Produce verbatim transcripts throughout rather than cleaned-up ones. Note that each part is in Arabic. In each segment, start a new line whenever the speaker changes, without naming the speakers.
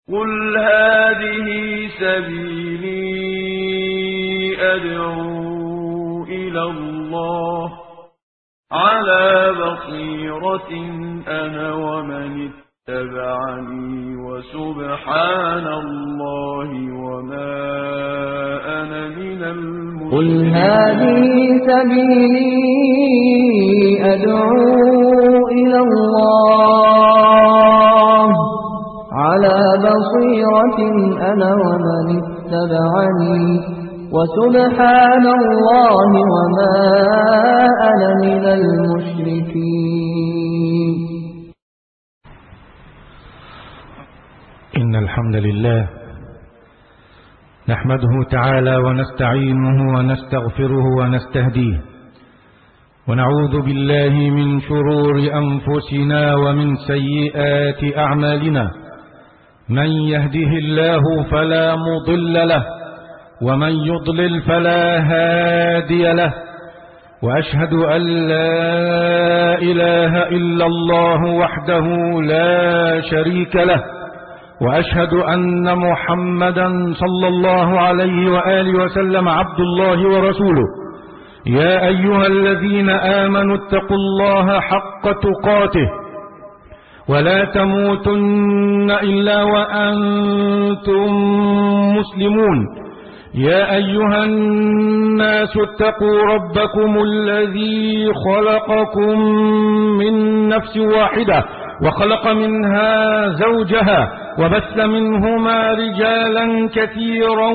قل هذه سبيلي أدعو إلى الله على بصيرة أنا ومن اتبعني وسبحان الله وما أنا من المشركين.
قل هذه سبيلي أدعو إلى الله على بصيرة أنا ومن اتبعني وسبحان الله وما أنا من المشركين.
إن الحمد لله نحمده تعالى ونستعينه ونستغفره ونستهديه ونعوذ بالله من شرور أنفسنا ومن سيئات أعمالنا. من يهده الله فلا مضل له ومن يضلل فلا هادي له، وأشهد أن لا إله إلا الله وحده لا شريك له، وأشهد أن محمدا صلى الله عليه وآله وسلم عبد الله ورسوله. يا أيها الذين آمنوا اتقوا الله حق تقاته ولا تموتن إلا وأنتم مسلمون. يا أيها الناس اتقوا ربكم الذي خلقكم من نفس واحدة وخلق منها زوجها وبث منهما رجالا كثيرا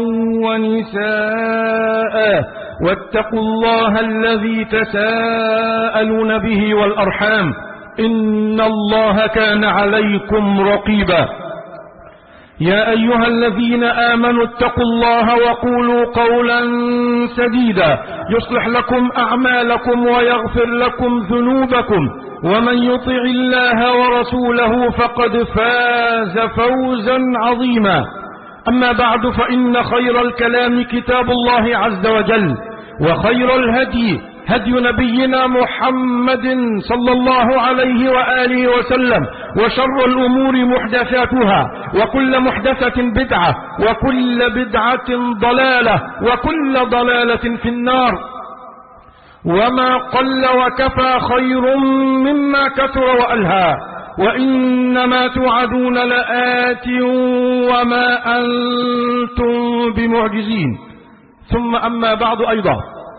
ونساء، واتقوا الله الذي تساءلون به والأرحام إن الله كان عليكم رقيبا. يا أيها الذين آمنوا اتقوا الله وقولوا قولا سديدا يصلح لكم أعمالكم ويغفر لكم ذنوبكم، ومن يطع الله ورسوله فقد فاز فوزا عظيما. أما بعد، فإن خير الكلام كتاب الله عز وجل، وخير الهدي هدي نبينا محمد صلى الله عليه وآله وسلم، وشر الأمور محدثاتها، وكل محدثة بدعة، وكل بدعة ضلالة، وكل ضلالة في النار. وما قل وكفى خير مما كثر وألهى، وإنما توعدون لآت وما أنتم بمعجزين. ثم أما بعد أيضا،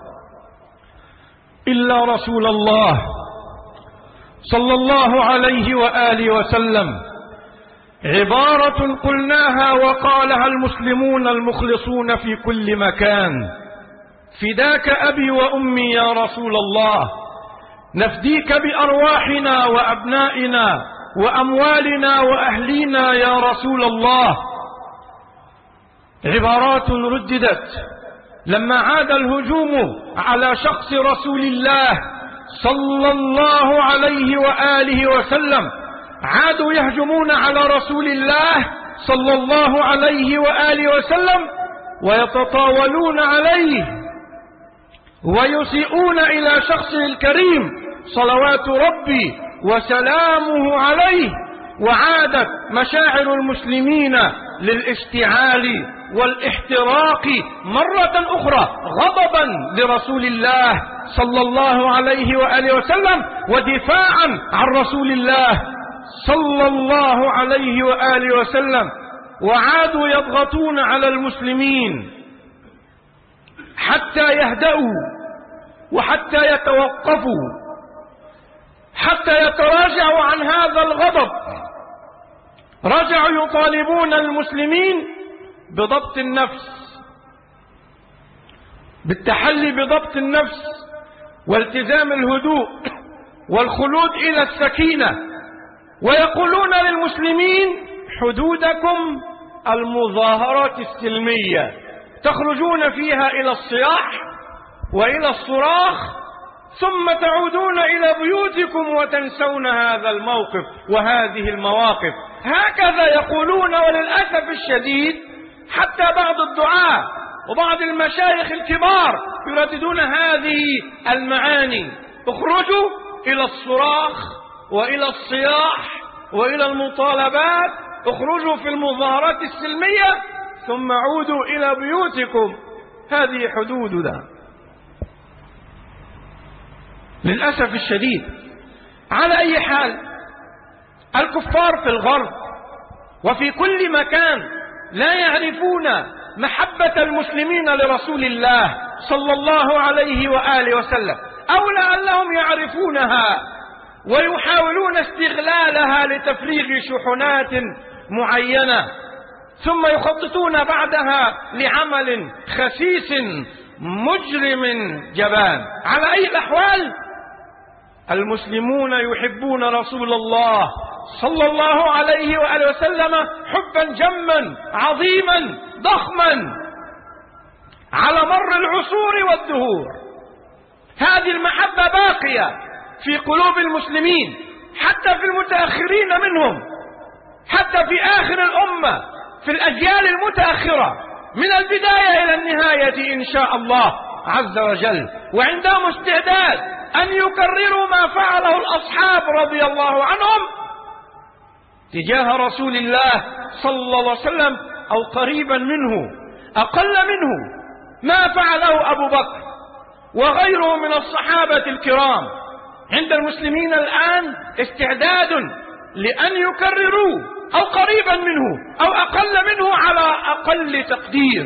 إلا رسول الله صلى الله عليه وآله وسلم عبارة قلناها وقالها المسلمون المخلصون في كل مكان: فداك أبي وأمي يا رسول الله، نفديك بأرواحنا وأبنائنا وأموالنا وأهلينا يا رسول الله. عبارات رددت لما عاد الهجوم على شخص رسول الله صلى الله عليه وآله وسلم. عادوا يهجمون على رسول الله صلى الله عليه وآله وسلم ويتطاولون عليه ويسيئون إلى شخصه الكريم صلوات ربي وسلامه عليه. وعادت مشاعر المسلمين للاشتعال والاحتراق مرة أخرى غضبا لرسول الله صلى الله عليه وآله وسلم ودفاعا عن رسول الله صلى الله عليه وآله وسلم. وعادوا يضغطون على المسلمين حتى يهدأوا وحتى يتوقفوا، حتى يتراجعوا عن هذا الغضب. رجعوا يطالبون المسلمين بضبط النفس، بالتحلي بضبط النفس والتزام الهدوء والخلود إلى السكينة، ويقولون للمسلمين: حدودكم المظاهرات السلمية، تخرجون فيها إلى الصياح وإلى الصراخ، ثم تعودون إلى بيوتكم وتنسون هذا الموقف وهذه المواقف. هكذا يقولون، وللأسف الشديد حتى بعض الدعاة وبعض المشايخ الكبار يرددون هذه المعاني: اخرجوا إلى الصراخ وإلى الصياح وإلى المطالبات اخرجوا في المظاهرات السلمية ثم عودوا إلى بيوتكم. هذه حدودنا. للأسف الشديد على أي حال الكفار في الغرب وفي كل مكان لا يعرفون محبة المسلمين لرسول الله صلى الله عليه وآله وسلم، أو لعلهم يعرفونها ويحاولون استغلالها لتفريغ شحنات معينة، ثم يخططون بعدها لعمل خسيس مجرم جبان. على أي الأحوال المسلمون يحبون رسول الله صلى الله عليه وآله وسلم حبا جما عظيما ضخما على مر العصور والدهور. هذه المحبة باقية في قلوب المسلمين حتى في المتأخرين منهم، حتى في آخر الأمة في الأجيال المتأخرة من البداية إلى النهاية إن شاء الله عز وجل. وعندهم استعداد أن يكرروا ما فعله الأصحاب رضي الله عنهم تجاه رسول الله صلى الله عليه وسلم أو قريبا منه أقل منه ما فعله أبو بكر وغيره من الصحابة الكرام. عند المسلمين الآن استعداد لأن يكرروا أو قريبا منه أو أقل منه على أقل تقدير.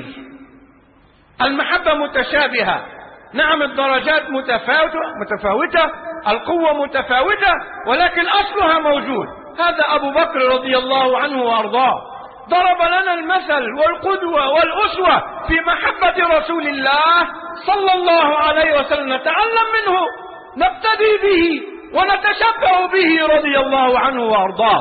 المحبة متشابهة، نعم الدرجات متفاوتة متفاوتة القوة متفاوتة، ولكن أصلها موجود. هذا أبو بكر رضي الله عنه وأرضاه ضرب لنا المثل والقدوة والأسوة في محبة رسول الله صلى الله عليه وسلم. نتعلم منه، نقتدي به ونتشبه به رضي الله عنه وأرضاه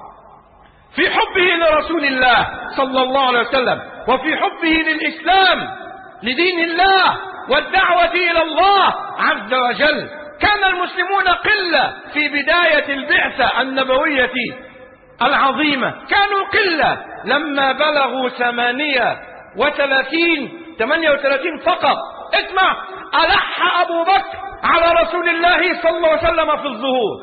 في حبه لرسول الله صلى الله عليه وسلم، وفي حبه للإسلام لدين الله والدعوة إلى الله عز وجل. كان المسلمون قلة في بداية البعثة النبوية العظيمة، كانوا قلة. لما بلغوا ثمانية وثلاثين ثمانية وثلاثين فقط، اسمع، ألح أبو بكر على رسول الله صلى الله عليه وسلم في الظهور.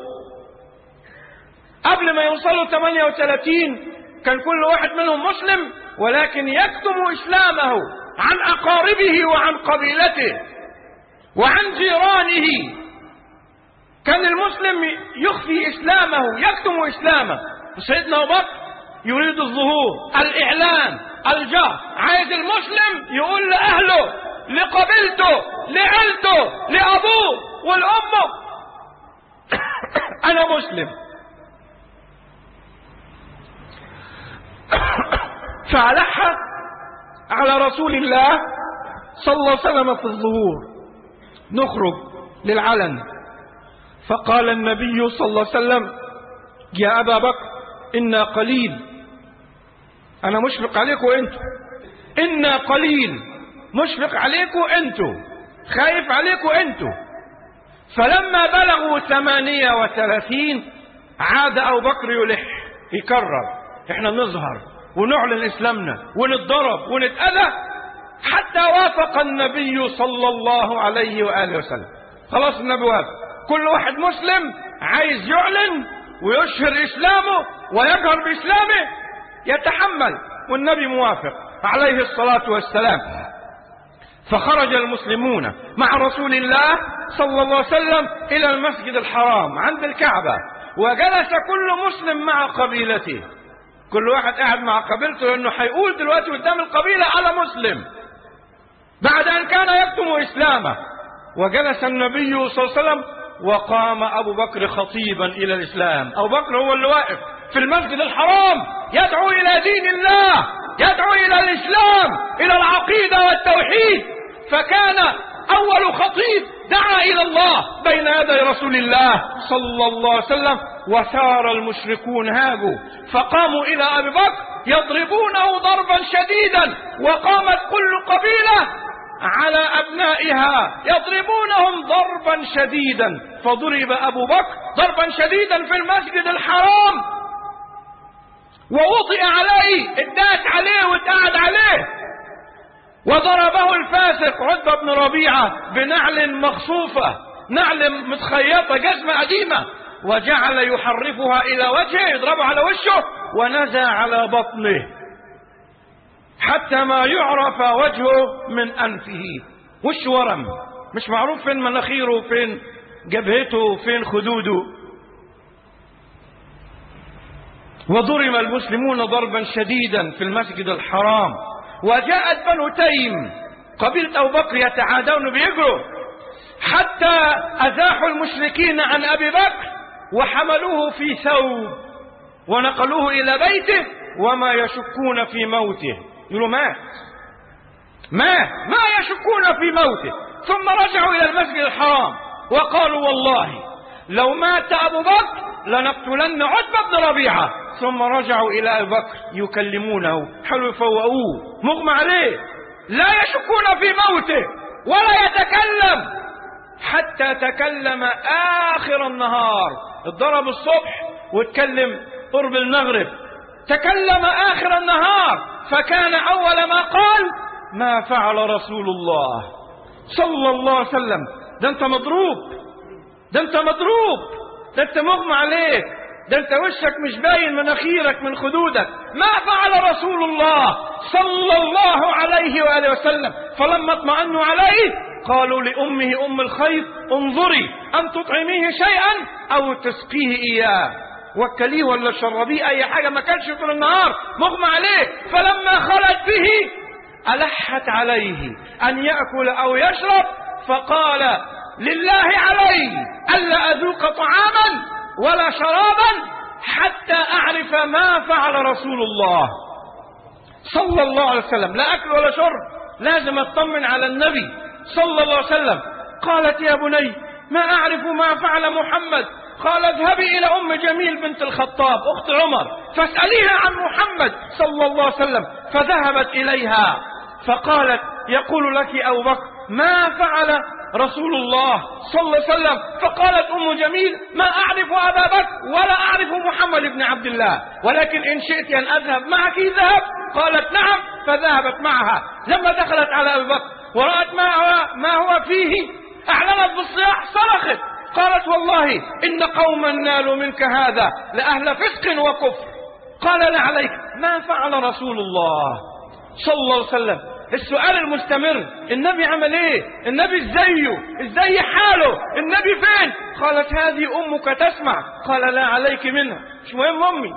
قبل ما يوصلوا ثمانية وثلاثين كان كل واحد منهم مسلم، ولكن يكتم إسلامه عن أقاربه وعن قبيلته وعن جيرانه. كان المسلم يخفي إسلامه، يكتم إسلامه. سيدنا أبو بكر يريد الظهور، الإعلان، الجهر. عايز المسلم يقول لأهله، لقبيلته، لعيلته، لأبوه والأمه أنا مسلم. فألح على رسول الله صلى الله عليه وسلم في الظهور، نخرج للعلن. فقال النبي صلى الله عليه وسلم: يا أبا بكر إنا قليل، أنا مشفق عليكم أنتوا، إنا قليل، مشفق عليكم أنتوا، خايف عليكم أنتوا. فلما بلغوا ثمانية وثلاثين عاد أبو بكر يلح يكرر: إحنا نظهر ونعلن إسلامنا ونتضرب ونتأذى، حتى وافق النبي صلى الله عليه وآله وسلم. خلاص النبي وافق، كل واحد مسلم عايز يعلن ويشهر إسلامه ويجهر بإسلامه يتحمل، والنبي موافق عليه الصلاة والسلام. فخرج المسلمون مع رسول الله صلى الله عليه وسلم إلى المسجد الحرام عند الكعبة، وجلس كل مسلم مع قبيلته، كل واحد قاعد مع قبيلته، لأنه هيقول دلوقتي قدام القبيلة على مسلم بعد أن كان يكتم إسلامه. وجلس النبي صلى الله عليه وسلم، وقام أبو بكر خطيبا إلى الإسلام. أبو بكر هو اللي واقف في المسجد الحرام يدعو إلى دين الله، يدعو إلى الإسلام، إلى العقيدة والتوحيد. فكان أول خطيب دعا إلى الله بين يدي رسول الله صلى الله عليه وسلم. وثار المشركون هاجوا فقاموا إلى أبي بكر يضربونه ضربا شديدا، وقامت كل قبيلة على أبنائها يضربونهم ضربا شديدا. فضرب أبو بكر ضربا شديدا في المسجد الحرام، ووطئ عليه، اتداس عليه واتقعد عليه. وضربه الفاسق عتبة بن ربيعة بنعل مخصوفة، نعل متخيطة، جزمة قديمة، وجعل يحرفها إلى وجهه، يضربه على وشه، ونزع على بطنه حتى ما يعرف وجهه من أنفه. وش ورم، مش معروف فين مناخيره، فين جبهته، فين خدوده. وضرب المسلمون ضربا شديدا في المسجد الحرام، وجاءت بنو تيم قبيلة أبو بكر يتعادون بيجروا حتى أزاحوا المشركين عن أبي بكر وحملوه في ثوب ونقلوه إلى بيته وما يشكون في موته. يقولوا مات مات ما يشكون في موته. ثم رجعوا إلى المسجد الحرام وقالوا والله لو مات أبو بكر لنقتلن عتبة بن ربيعة. ثم رجعوا إلى أبي بكر يكلمونه، حلو يفوقوه، مغمى عليه، لا يشكون في موته ولا يتكلم حتى تكلم آخر النهار. اتضرب الصبح واتكلم قرب المغرب، تكلم آخر النهار، فكان أول ما قال ما فعل رسول الله صلى الله عليه وسلم. ده انت مضروب، ده انت مضروب، ده انت مغمى عليك، ده انت وشك مش باين مناخيرك من خدودك. ما فعل رسول الله صلى الله عليه وآله وسلم. فلما اطمأنوا عليه قالوا لأمه أم الخير انظري أن تطعميه شيئا أو تسقيه إياه، وكليه ولا شربيه أي حاجة، ما كانش طول النهار مغمى عليه. فلما خلت به ألحت عليه أن يأكل أو يشرب، فقال لله علي ألا أذوق طعاما ولا شرابا حتى أعرف ما فعل رسول الله صلى الله عليه وسلم. لا أكل ولا شرب، لازم أطمن على النبي صلى الله عليه وسلم. قالت يا بني ما أعرف ما فعل محمد. قال اذهبي إلى أم جميل بنت الخطاب أخت عمر فاسأليها عن محمد صلى الله عليه وسلم. فذهبت إليها فقالت يقول لك أبو بكر ما فعل رسول الله صلى الله عليه وسلم. فقالت أم جميل ما أعرف أبا بكر ولا أعرف محمد بن عبد الله، ولكن إن شئت أن أذهب معك ذهب. قالت نعم، فذهبت معها. لما دخلت على أبي بكر ورأت ما هو, ما هو فيه أعلنت بالصياح، صرخت قالت والله إن قوما نالوا منك هذا لأهل فسق وكفر. قال لا عليك ما فعل رسول الله صلى الله عليه وسلم. السؤال المستمر، النبي عمل ايه؟ النبي ازايه؟ ازاي حاله؟ النبي فين؟ قالت هذه امك تسمع. قال لا عليك منها، مش مهم امي.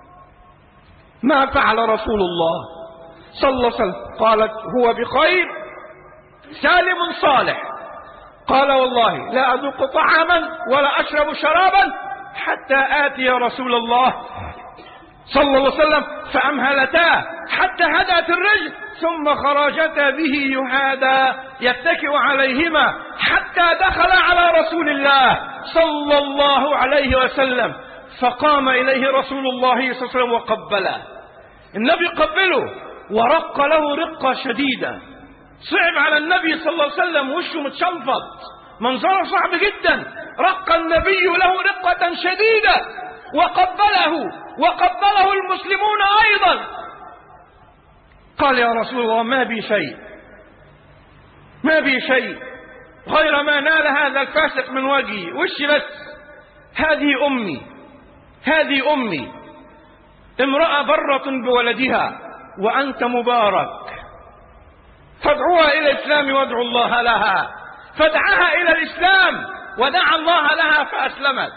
ما فعل رسول الله صلى الله عليه وسلم. قالت هو بخير سالم صالح. قال والله لا أذوق طعاما ولا أشرب شرابا حتى آتي رسول الله صلى الله عليه وسلم. فأمهلتا حتى هدأت الرجل، ثم خرجتا به يهادى يتكئ عليهما حتى دخل على رسول الله صلى الله عليه وسلم. فقام إليه رسول الله صلى الله عليه وسلم وقبله. النبي قبله ورق له رقة شديدة، صعب على النبي صلى الله عليه وسلم، وشه متشنفض، منظره صعب جدا. رق النبي له رقة شديدة وقبله وقبله المسلمون أيضا. قال يا رسول الله ما بي شيء، ما بي شيء غير ما نال هذا الفاسق من وجهي، وشي بس. هذه أمي، هذه أمي امرأة برة بولدها وأنت مبارك، فادعوها إلى الإسلام وادعوا الله لها. فدعاها إلى الإسلام ودعا الله لها فأسلمت.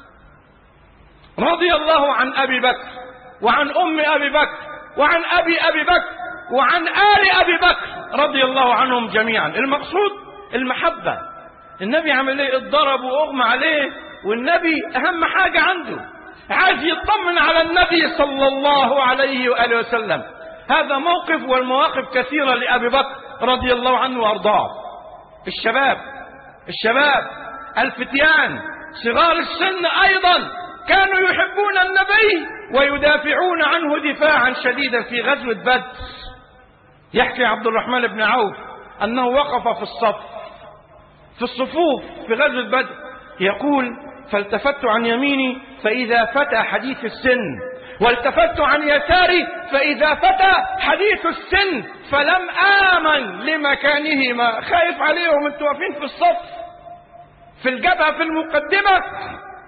رضي الله عن أبي بكر وعن أم أبي بكر وعن أبي أبي بكر وعن آل أبي بكر رضي الله عنهم جميعا. المقصود المحبة. النبي عمل ايه؟ اتضرب وأغمى عليه، والنبي أهم حاجة عنده عايز يطمن على النبي صلى الله عليه وآله وسلم. هذا موقف، والمواقف كثيرة لأبي بكر رضي الله عنه وأرضاه. الشباب الشباب الفتيان صغار السن أيضا كانوا يحبون النبي ويدافعون عنه دفاعا شديدا. في غزوة بدر يحكي عبد الرحمن بن عوف أنه وقف في الصف في الصفوف في غزوة بدر، يقول فالتفت عن يميني فإذا فتى حديث السن، والتفت عن يساري فإذا فتى حديث السن، فلم آمن لمكانهما. خايف عليهم انتوا واقفين في الصف في الجبهة في المقدمة،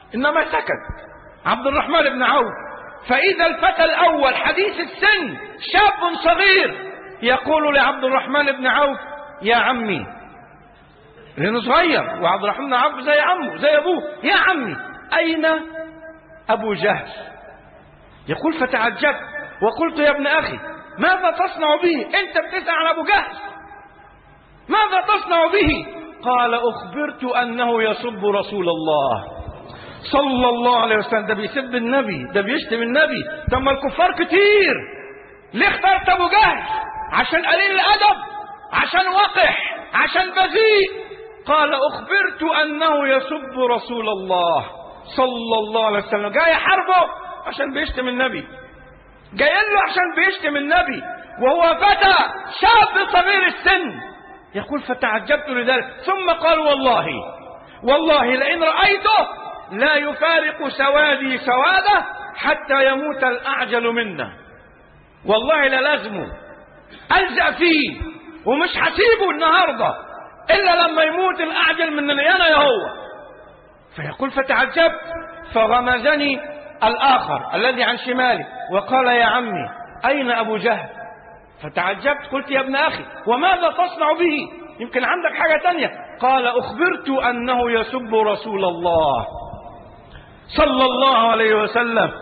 إنما سكت عبد الرحمن بن عوف. فإذا الفتى الأول حديث السن شاب صغير يقول لعبد الرحمن بن عوف: يا عمي، لأنه صغير وعبد الرحمن بن عوف زي عمه زي أبوه، يا عمي أين أبو جهل؟ يقول: فتعجبت وقلت: يا ابن أخي، ماذا تصنع به؟ أنت بتسأل عن أبو جهل، ماذا تصنع به؟ قال: أخبرت أنه يسب رسول الله صلى الله عليه وسلم. ده بيسب النبي، ده بيشتم النبي. ثم الكفار كتير، ليه اخترت أبو جهل؟ عشان قليل الأدب، عشان وقح، عشان بذيء. قال: أخبرت أنه يسب رسول الله صلى الله عليه وسلم. جاي حربه عشان بيشتم النبي، جاي له عشان بيشتم النبي، وهو فتى شاب صغير السن. يقول: فتعجبت لذلك. ثم قال: والله والله لئن رأيته لا يفارق سوادي سواده حتى يموت الأعجل منا. والله لا لازمه ألزق فيه ومش هسيبه النهارده إلا لما يموت الأعجل مننا أنا يا هو. فيقول: فتعجبت فغمزني الآخر الذي عن شمالي وقال: يا عمي أين أبو جهل؟ فتعجبت قلت: يا ابن أخي، وماذا تصنع به؟ يمكن عندك حاجة تانية. قال: أخبرت أنه يسب رسول الله صلى الله عليه وسلم،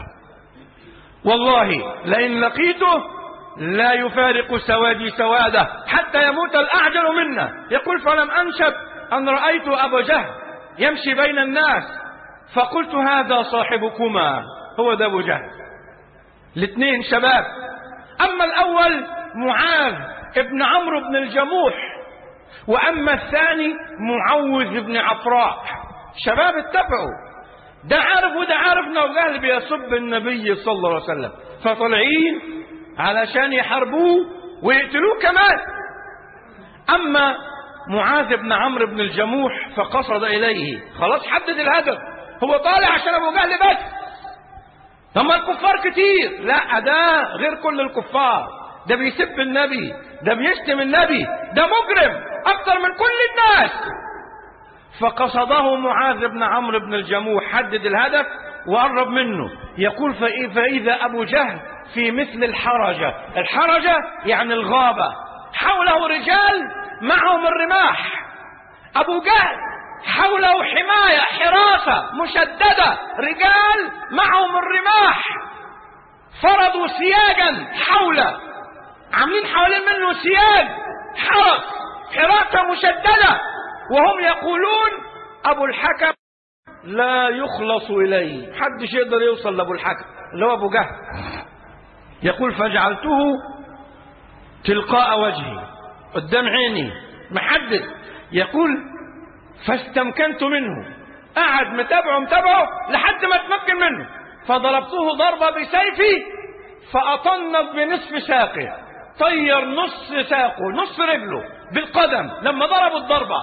والله لئن لقيته لا يفارق سوادي سواده حتى يموت الأعجل منا. يقول: فلم أنشب أن رأيت أبا جهل يمشي بين الناس فقلت: هذا صاحبكما، هو ده أبو جهل. الاثنين شباب. أما الأول معاذ ابن عمرو بن الجموح، وأما الثاني معوذ بن عفراء. شباب اتفقوا، ده عارف وده عارف ان أبو جهل بيسب النبي صلى الله عليه وسلم، فطلعين علشان يحاربوه ويقتلوه كمان. أما معاذ بن عمرو بن الجموح فقصد إليه، خلاص حدد الهدف، هو طالع عشان أبو جهل بس. ثم الكفار كتير، لا ده غير كل الكفار، ده بيسب النبي، ده بيشتم النبي، ده مجرم أكثر من كل الناس. فقصده معاذ بن عمرو بن الجموح، حدد الهدف وقرب منه. يقول: فإذا أبو جهل في مثل الحرجة. الحرجة يعني الغابة، حوله رجال معهم الرماح. أبو جهل حوله حماية، حراسة مشددة، رجال معهم الرماح، فرضوا سياجا حوله، عاملين حوالين منه سياج، حرس، حراسة مشددة. وهم يقولون: أبو الحكم لا يخلص إليه، محدش يقدر يوصل لأبو الحكم اللي هو أبو جهل. يقول: فجعلته تلقاء وجهي، قدام عيني محدد. يقول: فاستمكنت منه، قعد متابعه متابعه لحد ما اتمكن منه، فضربته ضربة بسيفي فأطنت بنصف ساقه، طير نص ساقه نصف رجله بالقدم لما ضربوا الضربة،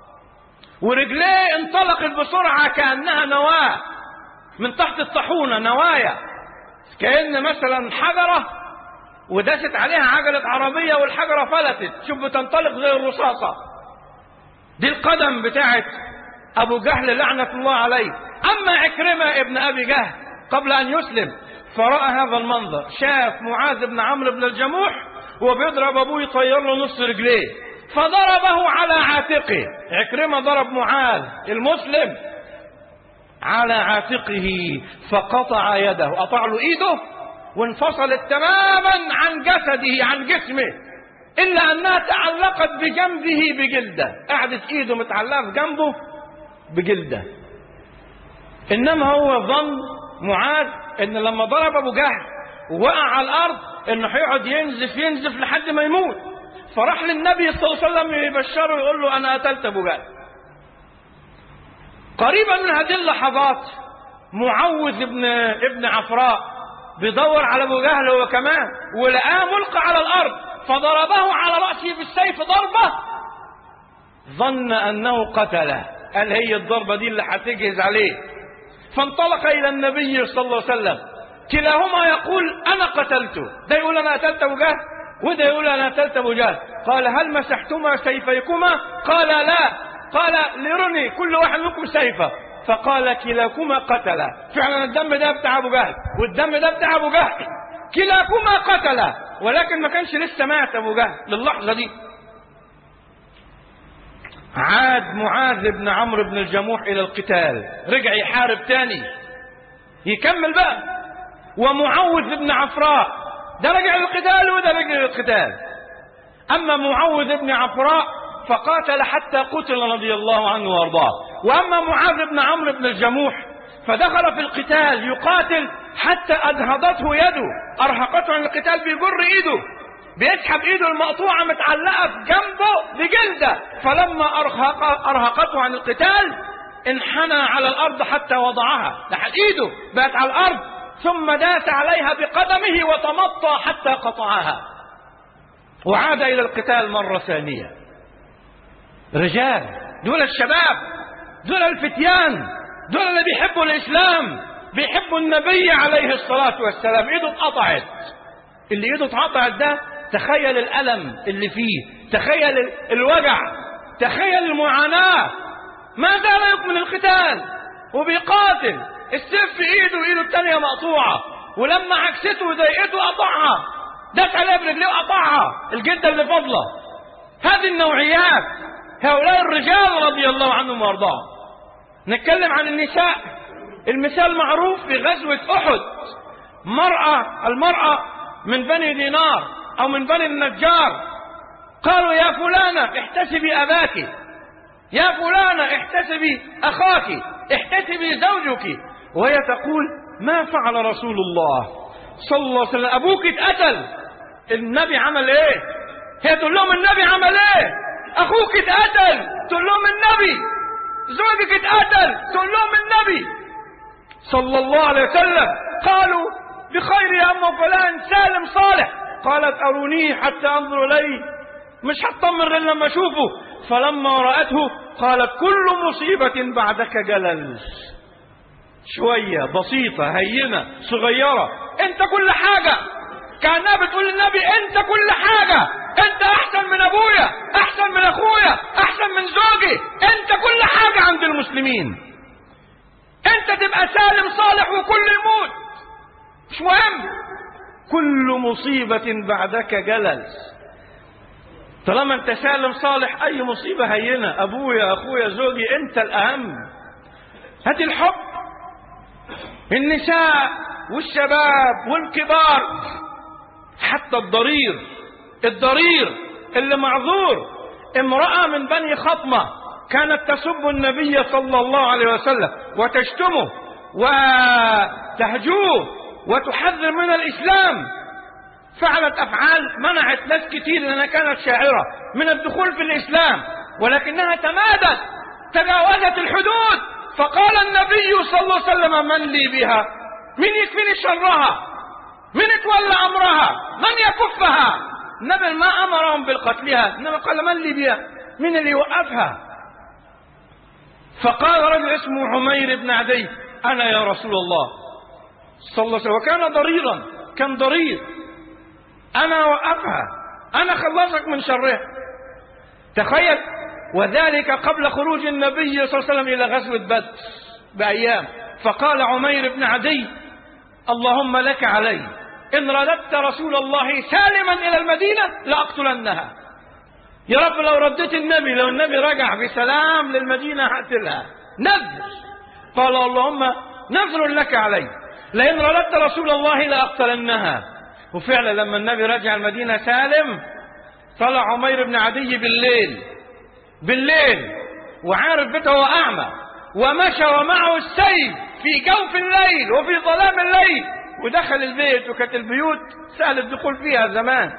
ورجليه انطلقت بسرعة كأنها نواة من تحت الطاحونة، نوايا كأن مثلا حجرة ودست عليها عجلة عربية والحجرة فلتت، شوف بتنطلق زي الرصاصة. دي القدم بتاعت أبو جهل لعنة الله عليه. أما عكرمة ابن أبي جهل قبل أن يسلم فرأى هذا المنظر، شاف معاذ بن عمرو بن الجموح وبيضرب أبوه يطير له نص رجليه، فضربه على عاتقه. عكرمة ضرب معاذ المسلم على عاتقه فقطع يده، قطع له ايده وانفصلت تماما عن جسده عن جسمه، الا انها تعلقت بجنبه بجلده، قعدت ايده متعلقه في جنبه بجلده. انما هو ظن معاذ ان لما ضرب ابو جهل ووقع على الارض انه هيقعد ينزف ينزف لحد ما يموت، فراح للنبي صلى الله عليه وسلم يبشره ويقول له: انا قتلت ابو جهل. قريبا من هذه اللحظات معوذ ابن ابن عفراء بيدور على ابو جهل هو كمان، ولقاه ملقى على الارض، فضربه على راسه بالسيف ضربه، ظن انه قتله، قال هي الضربه دي اللي هتجهز عليه، فانطلق الى النبي صلى الله عليه وسلم. كلاهما يقول: انا قتلته، ده يقول انا قتلت ابو جهل وده يقول انا قتلت ابو جهل. قال: هل مسحتما سيفيكما؟ قال: لا. قال: لرني كل واحد منكم سيفه. فقال كلاكما قتل. فعلا الدم ده بتاع أبو جهل والدم ده بتاع أبو جهل، كلاكما قتل، ولكن ما كانش لسه مات أبو جهل للحظة دي. عاد معاذ بن عمرو بن الجموح إلى القتال، رجع يحارب تاني يكمل بقى. ومعوذ بن عفراء ده رجع للقتال وده رجع للقتال. أما معوذ بن عفراء فقاتل حتى قتل رضي الله عنه وارضاه. وأما معاذ بن عمرو بن الجموح فدخل في القتال يقاتل حتى أجهضته يده، أرهقته عن القتال، بيجر إيده، بيسحب إيده المقطوعة متعلقة في جنبه بجلدة، فلما أرهق أرهقته عن القتال انحنى على الأرض حتى وضعها، لحد إيده بقت على الأرض، ثم داس عليها بقدمه وتمطى حتى قطعها، وعاد إلى القتال مرة ثانية. رجال، دول الشباب، دول الفتيان، دول اللي بيحبوا الإسلام، بيحبوا النبي عليه الصلاة والسلام. إيده اتقطعت، اللي إيده اتقطعت ده تخيل الألم اللي فيه، تخيل الوجع، تخيل المعاناة، ما زال يكمل القتال وبيقاتل، السيف في إيده وإيده الثانية مقطوعة، ولما عكسته وضايقته قطعها، داس عليها برجليه وقطعها الجلدة اللي فاضلة. هذه النوعيات، هؤلاء الرجال رضي الله عنهم وارضاهم. نتكلم عن النساء، المثال معروف في غزوة أحد. مرأة المرأة من بني دينار أو من بني النجار قالوا يا فلانة احتسبي أباك، يا فلانة احتسبي أخاك، احتسبي زوجك، وهي تقول ما فعل رسول الله صلى الله عليه وسلم؟ أبوك اتقتل، النبي عمل ايه؟ هي تقول لهم النبي عمل ايه؟ أخوك اتقتل، تقول لهم النبي، زوجك اتقتل، تقول لهم النبي صلى الله عليه وسلم. قالوا بخير يا أم فلان، سالم صالح. قالت أرونيه حتى أنظر إليه، مش هطمن إلا لما أشوفه. فلما رأته قالت كل مصيبة بعدك جلل، شوية بسيطة هينة صغيرة، أنت كل حاجة. كأنها بتقول للنبي أنت كل حاجة، أنت أحسن من أبويا، أحسن من أخويا، أحسن من زوجي، أنت كل حاجة عند المسلمين. أنت تبقى سالم صالح وكل يموت مش مهم، كل مصيبة بعدك جلل. طالما أنت سالم صالح أي مصيبة هينة، أبويا أخويا زوجي، أنت الأهم. هات الحب، النساء والشباب والكبار، حتى الضرير، الضرير اللي معذور. امرأة من بني خطمة كانت تسب النبي صلى الله عليه وسلم وتشتمه وتهجوه وتحذر من الإسلام، فعلت أفعال منعت ناس كتير لأنها كانت شاعرة من الدخول في الإسلام، ولكنها تمادت، تجاوزت الحدود. فقال النبي صلى الله عليه وسلم من لي بها؟ من يكفيني شرها؟ من يتولى أمرها؟ من يكفها؟ النبي ما أمرهم بالقتلها، إنما قال من لي بها؟ من اللي يوقفها؟ فقال رجل اسمه عمير بن عدي أنا يا رسول الله صلى الله عليه وسلم، وكان ضريرا، كان ضرير، أنا وقفها، أنا خلصك من شرها. تخيل، وذلك قبل خروج النبي صلى الله عليه وسلم إلى غزوة بدر بأيام. فقال عمير بن عدي اللهم لك علي، إن رددت رسول الله سالما إلى المدينة لأقتلنها. يا رب لو رديت النبي، لو النبي رجع بسلام للمدينة هقتلها، نذر. قال اللهم نذر لك علي، لئن رددت رسول الله لأقتلنها. وفعلا لما النبي رجع المدينة سالم، طلع عمير بن عدي بالليل بالليل وعارف بيته هو أعمى، ومشى ومعه السيف في جوف الليل وفي ظلام الليل، ودخل البيت، وكانت البيوت سهل الدخول فيها زمان،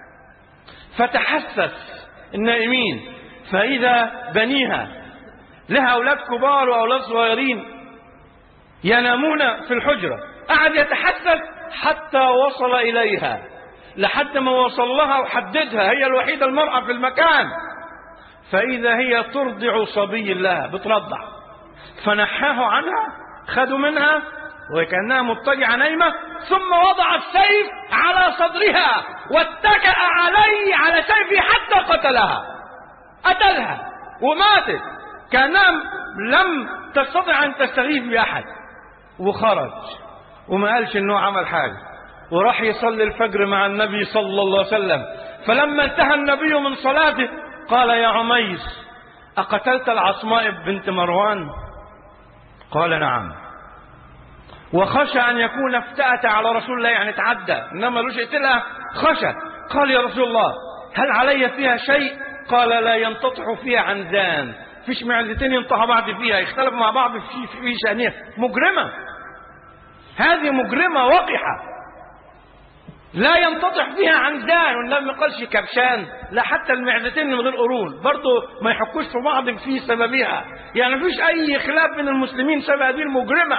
فتحسس النائمين، فإذا بنيها لها أولاد كبار وأولاد صغيرين ينامون في الحجرة، قعد يتحسس حتى وصل إليها، لحد ما وصل لها وحددها، هي الوحيدة المرأة في المكان، فإذا هي ترضع صبي لها، بترضع، فنحاه عنها، خدوا منها وكأنها مضطجعة نايمة، ثم وضع السيف على صدرها واتكأ عليه على سيفه حتى قتلها، قتلها وماتت، كأنها لم تستطع أن تستغيث بأحد. وخرج وما قالش أنه عمل حاجة، وراح يصلي الفجر مع النبي صلى الله عليه وسلم. فلما انتهى النبي من صلاته قال: يا عمير، أقتلت العصماء بنت مروان؟ قال: نعم. وخشى أن يكون افتأت على رسول الله، يعني تعدى، إنما لوش اقتلها، خشى. قال: يا رسول الله، هل علي فيها شيء؟ قال: لا ينتطح فيها عنزان، فيش معزتين ينطحوا بعض فيها، يختلفوا مع بعض في في شأنها. مجرمة، هذه مجرمة وقحة، لا ينتطح فيها عنزان. والنبي ما قالش كبشان، لا، حتى المعدتين من غير قرون برضه ما يحكوش في بعض في سببها، يعني مفيش أي خلاف بين المسلمين سبب هذه المجرمة.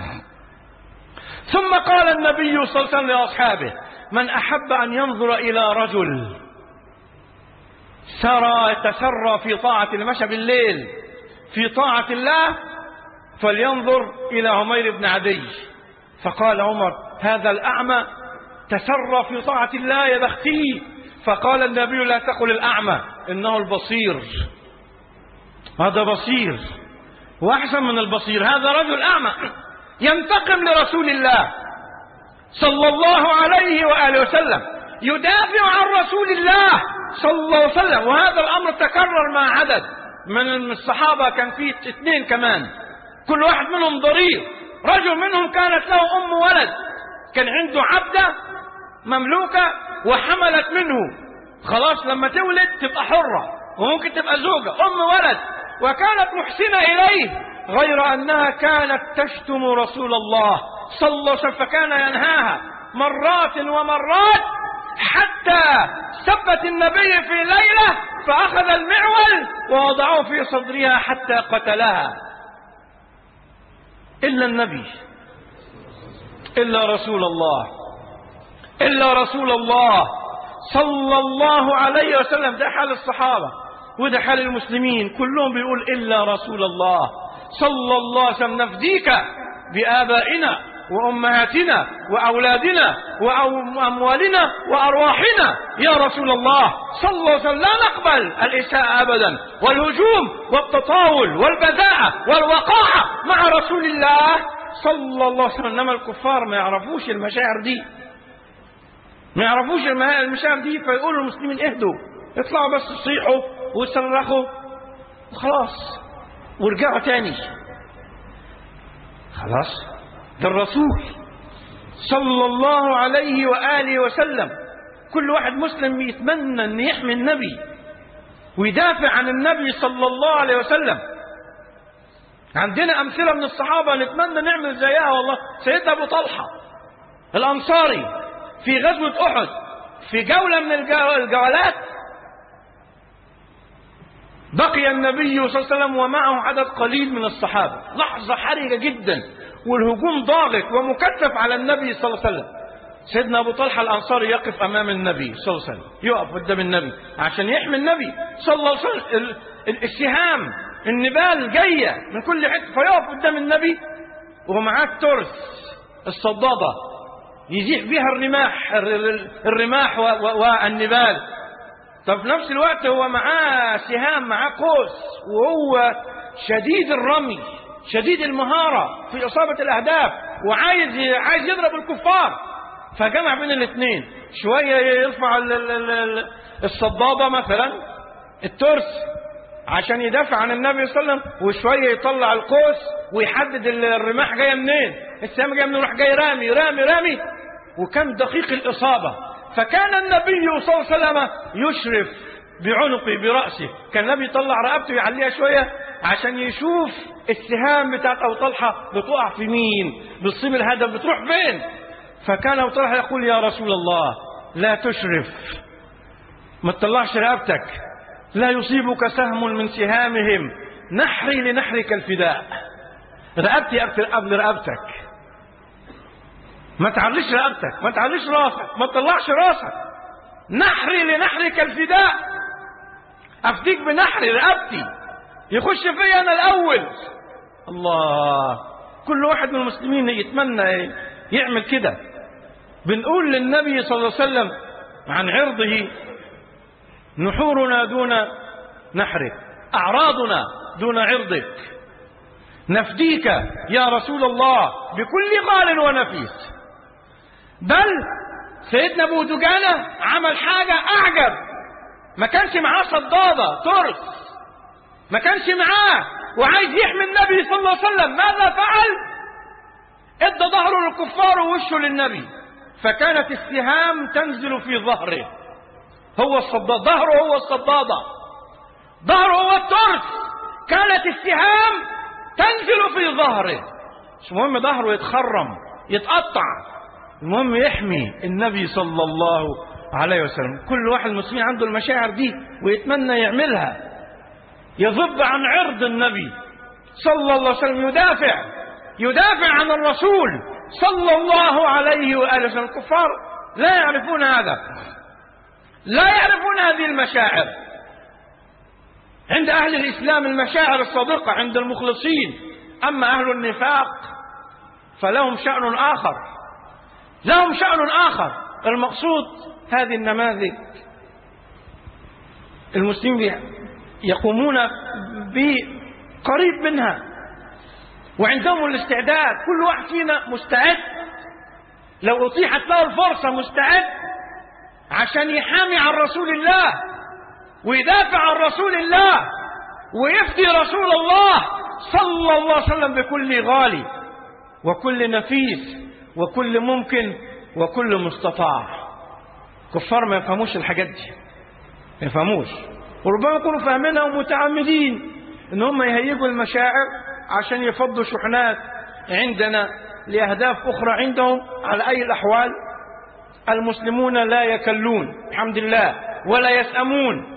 ثم قال النبي صلى الله عليه وسلم لأصحابه: من أحب أن ينظر إلى رجل سرى يتسرى في طاعة الله، مشى بالليل في طاعة الله، فلينظر إلى عمير بن عدي. فقال عمر: هذا الأعمى تسرى في طاعة الله، يا بختي. فقال النبي: لا تقل الأعمى، إنه البصير. هذا بصير وأحسن من البصير، هذا رجل أعمى ينتقم لرسول الله صلى الله عليه وآله وسلم، يدافع عن رسول الله صلى الله عليه وسلم. وهذا الأمر تكرر مع عدد من الصحابة، كان فيه اثنين كمان، كل واحد منهم ضرير. رجل منهم كانت له أم ولد، كان عنده عبدة مملوكة وحملت منه، خلاص لما تولد تبقى حرة وممكن تبقى زوجة، أم ولد، وكانت محسنة إليه، غير أنها كانت تشتم رسول الله صلى الله عليه وسلم، فكان ينهاها مرات ومرات، حتى سبت النبي في ليلة فأخذ المعول ووضعه في صدرها حتى قتلها. إلا النبي، إلا رسول الله، إلا رسول الله صلى الله عليه وسلم. ده حال الصحابة وده حال المسلمين كلهم، بيقول إلا رسول الله صلى الله عليه وسلم. نفديك بآبائنا وأمهاتنا وأولادنا وأموالنا وأرواحنا يا رسول الله صلى الله عليه وسلم. لا نقبل الإساءة أبدا، والهجوم والتطاول والبذاءة والوقاحة مع رسول الله صلى الله عليه وسلم. إنما الكفار ما يعرفوش المشاعر دي، ما يعرفوش المشاعر دي، فيقولوا المسلمين اهدوا، يطلعوا بس يصيحوا ويصرخوا وخلاص ورجعوا تاني. خلاص، ده الرسول صلى الله عليه وآله وسلم. كل واحد مسلم يتمنى أن يحمي النبي ويدافع عن النبي صلى الله عليه وسلم. عندنا أمثلة من الصحابة نتمنى نعمل زيها والله. سيدنا أبو طلحة الأنصاري في غزوة أحد، في جولة من الجولات بقي النبي صلى الله عليه وسلم ومعه عدد قليل من الصحابة، لحظة حرجة جدا والهجوم ضاغط ومكثف على النبي صلى الله عليه وسلم. سيدنا أبو طلحة الأنصاري يقف أمام النبي صلى الله عليه وسلم، يقف قدام النبي عشان يحمي النبي صلى الله عليه وسلم. السهام النبال جاية من كل حتة، فيقف قدام النبي ومعاه الترس الصدادة يزيح بها الرماح الرماح والنبال. طب في نفس الوقت هو معاه سهام، معاه قوس، وهو شديد الرمي شديد المهارة في إصابة الأهداف، وعايز عايز يضرب الكفار. فجمع بين الاثنين، شوية يرفع الصدادة مثلا الترس عشان يدافع عن النبي صلى الله عليه وسلم، وشوية يطلع القوس ويحدد الرماح جاية منين، السهم جاية منين، يروح جاي رامي رامي رامي، وكان دقيق الإصابة. فكان النبي صلى الله عليه وسلم يشرف بعنقه برأسه، كان النبي يطلع رقبته يعليها شوية عشان يشوف السهام بتاعت أبو طلحة بتقع في مين، بتصيب الهدف بتروح فين. فكان أبو طلحة يقول: يا رسول الله لا تشرف، ما تطلعش رقبتك، لا يصيبك سهم من سهامهم، نحري لنحرك الفداء، رقبتي قبل رقبتك، ما تعليش رقبتك، ما تعليش راسك، ما تطلعش راسك، نحري لنحرك الفداء، أفديك بنحري رقبتي، يخش فيا أنا الأول. الله، كل واحد من المسلمين يتمنى يعمل كده. بنقول للنبي صلى الله عليه وسلم عن عرضه: نحورنا دون نحرك، أعراضنا دون عرضك. نفديك يا رسول الله بكل غال ونفيس. بل سيدنا أبو دجانة عمل حاجة أعجب، ما كانش معاه صدادة ترس، ما كانش معاه وعايز يحمي النبي صلى الله عليه وسلم. ماذا فعل؟ ادى ظهره للكفار ووشه للنبي، فكانت السهام تنزل في ظهره. هو الصداد، ظهره هو الصدادة، ظهره هو الترس، كانت السهام تنزل في ظهره. مش مهم ظهره يتخرم يتقطع، المهم يحمي النبي صلى الله عليه وسلم. كل واحد مسلم عنده المشاعر دي ويتمنى يعملها، يضب عن عرض النبي صلى الله عليه وسلم، يدافع يدافع عن الرسول صلى الله عليه وآله وسلم. الكفار لا يعرفون هذا، لا يعرفون هذه المشاعر. عند أهل الإسلام المشاعر الصادقة، عند المخلصين. أما أهل النفاق فلهم شأن آخر، لهم شأن آخر. المقصود هذه النماذج المسلمين يقومون بقريب منها، وعندهم الاستعداد. كل واحد فينا مستعد لو أتيحت له الفرصة، مستعد عشان يحامي عن رسول الله ويدافع عن رسول الله ويفدي رسول الله صلى الله عليه وسلم بكل غالي وكل نفيس وكل ممكن وكل مستطاع. كفار ما يفهموش الحاجات دي، ما يفهموش، وربما يكونوا فاهمينها ومتعمدين ان هم يهيجوا المشاعر عشان يفضوا شحنات عندنا لأهداف أخرى عندهم. على أي الأحوال المسلمون لا يكلون الحمد لله، ولا يسأمون،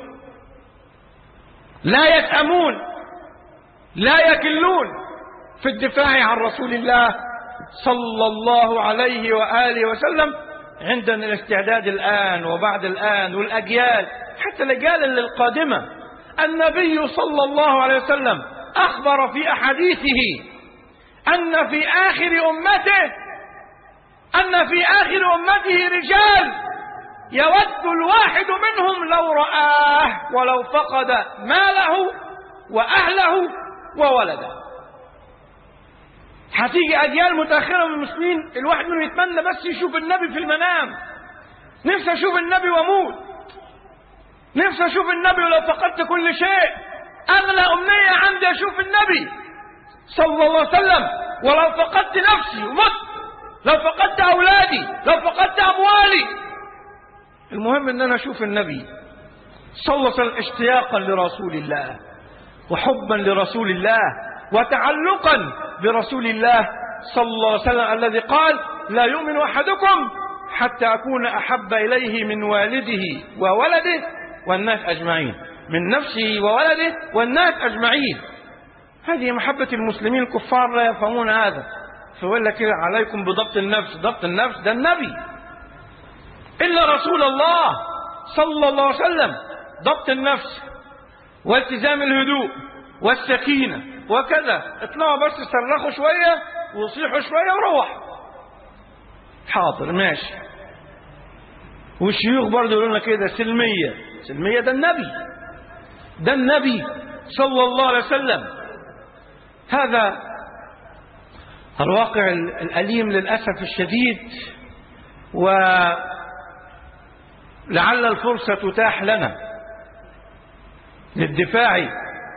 لا يسأمون، لا يكلون في الدفاع عن رسول الله صلى الله عليه وآله وسلم. عندنا الاستعداد الآن وبعد الآن والأجيال، حتى الأجيال القادمة. النبي صلى الله عليه وسلم أخبر في أحاديثه أن في آخر أمته أن في آخر أمته رجال يود الواحد منهم لو رآه ولو فقد ماله وأهله وولده. هتيجي أجيال متأخرة من المسلمين الواحد منهم يتمنى بس يشوف النبي في المنام. نفسي أشوف النبي وأموت، نفسي أشوف النبي ولو فقدت كل شيء. أغلى أمنية عندي أشوف النبي صلى الله عليه وسلم، ولو فقدت نفسي ومت، لو فقدت أولادي، لو فقدت أموالي، المهم أن أنا أشوف النبي صلى الله عليه وسلم اشتياقا لرسول الله وحبا لرسول الله وتعلقا برسول الله صلى الله عليه وسلم الذي قال: لا يؤمن أحدكم حتى أكون أحب إليه من والده وولده والناس أجمعين، من نفسه وولده والناس أجمعين. هذه محبة المسلمين. الكفار لا يفهمون هذا، فيقول لك عليكم بضبط النفس. ضبط النفس ده النبي، إلا رسول الله صلى الله عليه وسلم. ضبط النفس والتزام الهدوء والسكينة وكذا. اطلعوا بس صرخوا شوية وصيحوا شوية وروح، حاضر ماشي. والشيوخ برضه يقولون كده سلمية. سلمية ده النبي، ده النبي صلى الله عليه وسلم. هذا الواقع الأليم للأسف الشديد، ولعل الفرصة تتاح لنا للدفاع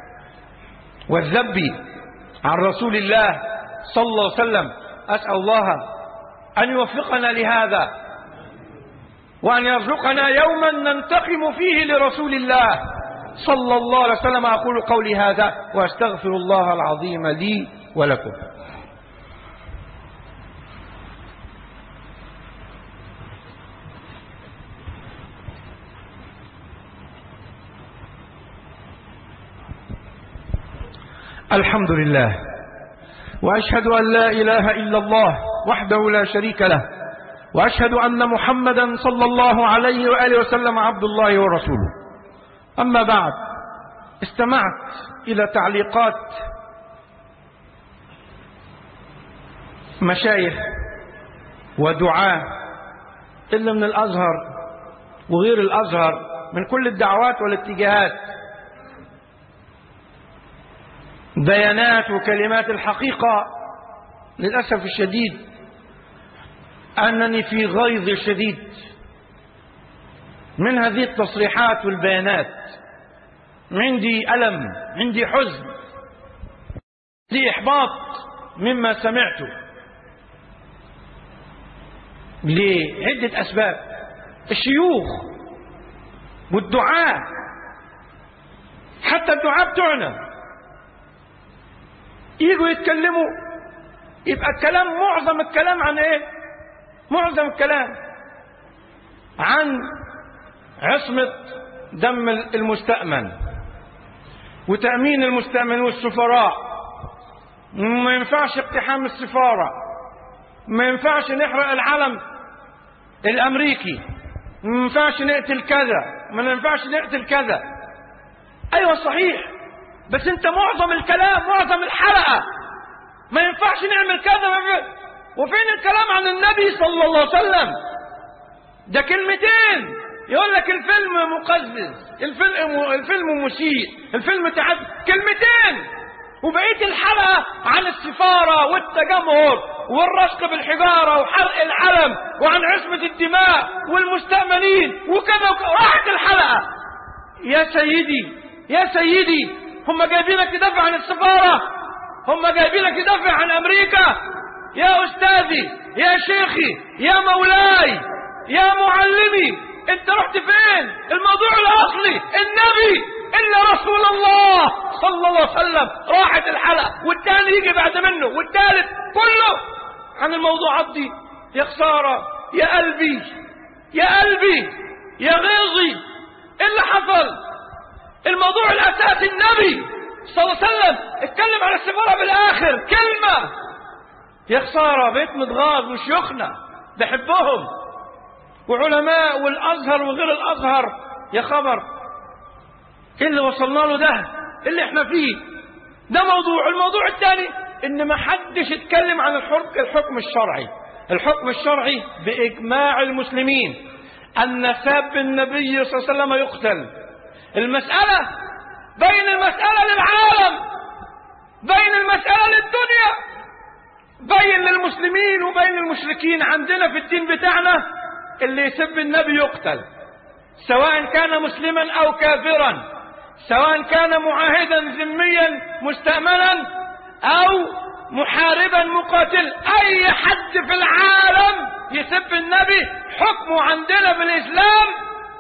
والذب عن رسول الله صلى الله عليه وسلم. أسأل الله أن يوفقنا لهذا، وأن يرزقنا يوما ننتقم فيه لرسول الله صلى الله عليه وسلم. أقول قولي هذا وأستغفر الله العظيم لي ولكم. الحمد لله، وأشهد أن لا إله إلا الله وحده لا شريك له، وأشهد أن محمدا صلى الله عليه وآله وسلم عبد الله ورسوله. أما بعد، استمعت إلى تعليقات مشايخ ودعاة اللي من الأزهر وغير الأزهر، من كل الدعوات والاتجاهات، بيانات وكلمات. الحقيقة للأسف الشديد أنني في غيظ شديد من هذه التصريحات والبيانات. عندي ألم، عندي حزن، عندي إحباط مما سمعته لعدة أسباب. الشيوخ والدعاة، حتى الدعاة بتوعنا، يجوا يتكلموا، يبقى الكلام معظم الكلام عن ايه؟ معظم الكلام عن عصمة دم المستأمن وتأمين المستأمن والسفراء. ما ينفعش اقتحام السفارة، ما ينفعش نحرق العلم الأمريكي، ما ينفعش نقتل كذا، ما ينفعش نقتل كذا. أيوة صحيح، بس انت معظم الكلام، معظم الحلقة ما ينفعش نعمل كذا. وفين الكلام عن النبي صلى الله عليه وسلم؟ ده كلمتين، يقول لك الفيلم مقزز، الفيلم الفيلم مسيء، الفيلم تعب، كلمتين. وبقية الحلقة عن السفارة والتجمهر والرشق بالحجارة وحرق العلم وعن عصمة الدماء والمستأمنين وكذا وكذا. راحت الحلقة. يا سيدي يا سيدي، هم جايبينك تدافع عن السفارة؟ هم جايبينك تدافع عن أمريكا؟ يا أستاذي، يا شيخي، يا مولاي، يا معلمي، انت رحت فين؟ الموضوع الأصلي النبي إلا رسول الله صلى الله عليه وسلم. راحت الحلقة، والتاني يجي بعد منه، والتالت، كله عن الموضوعات دي. يا خسارة، يا قلبي، يا قلبي، يا غيظي. ايه اللي حصل؟ الموضوع الأساسي النبي صلى الله عليه وسلم اتكلم على السفارة بالآخر كلمة. يا خسارة، بيت متغاظ وشيوخنا بحبهم وعلماء والأزهر وغير الأزهر. يا خبر، ايه اللي وصلنا له ده؟ اللي احنا فيه ده موضوع. الموضوع الثاني ان ما حدش اتكلم عن الحكم الحكم الشرعي. الحكم الشرعي بإجماع المسلمين أن ساب النبي صلى الله عليه وسلم يقتل. المسألة بين المسألة للعالم، بين المسألة للدنيا، بين للمسلمين وبين المشركين. عندنا في الدين بتاعنا اللي يسب النبي يقتل، سواء كان مسلما أو كافرا، سواء كان معاهدا ذميا مستأمنا أو محاربا مقاتل. أي حد في العالم يسب النبي حكمه عندنا في الإسلام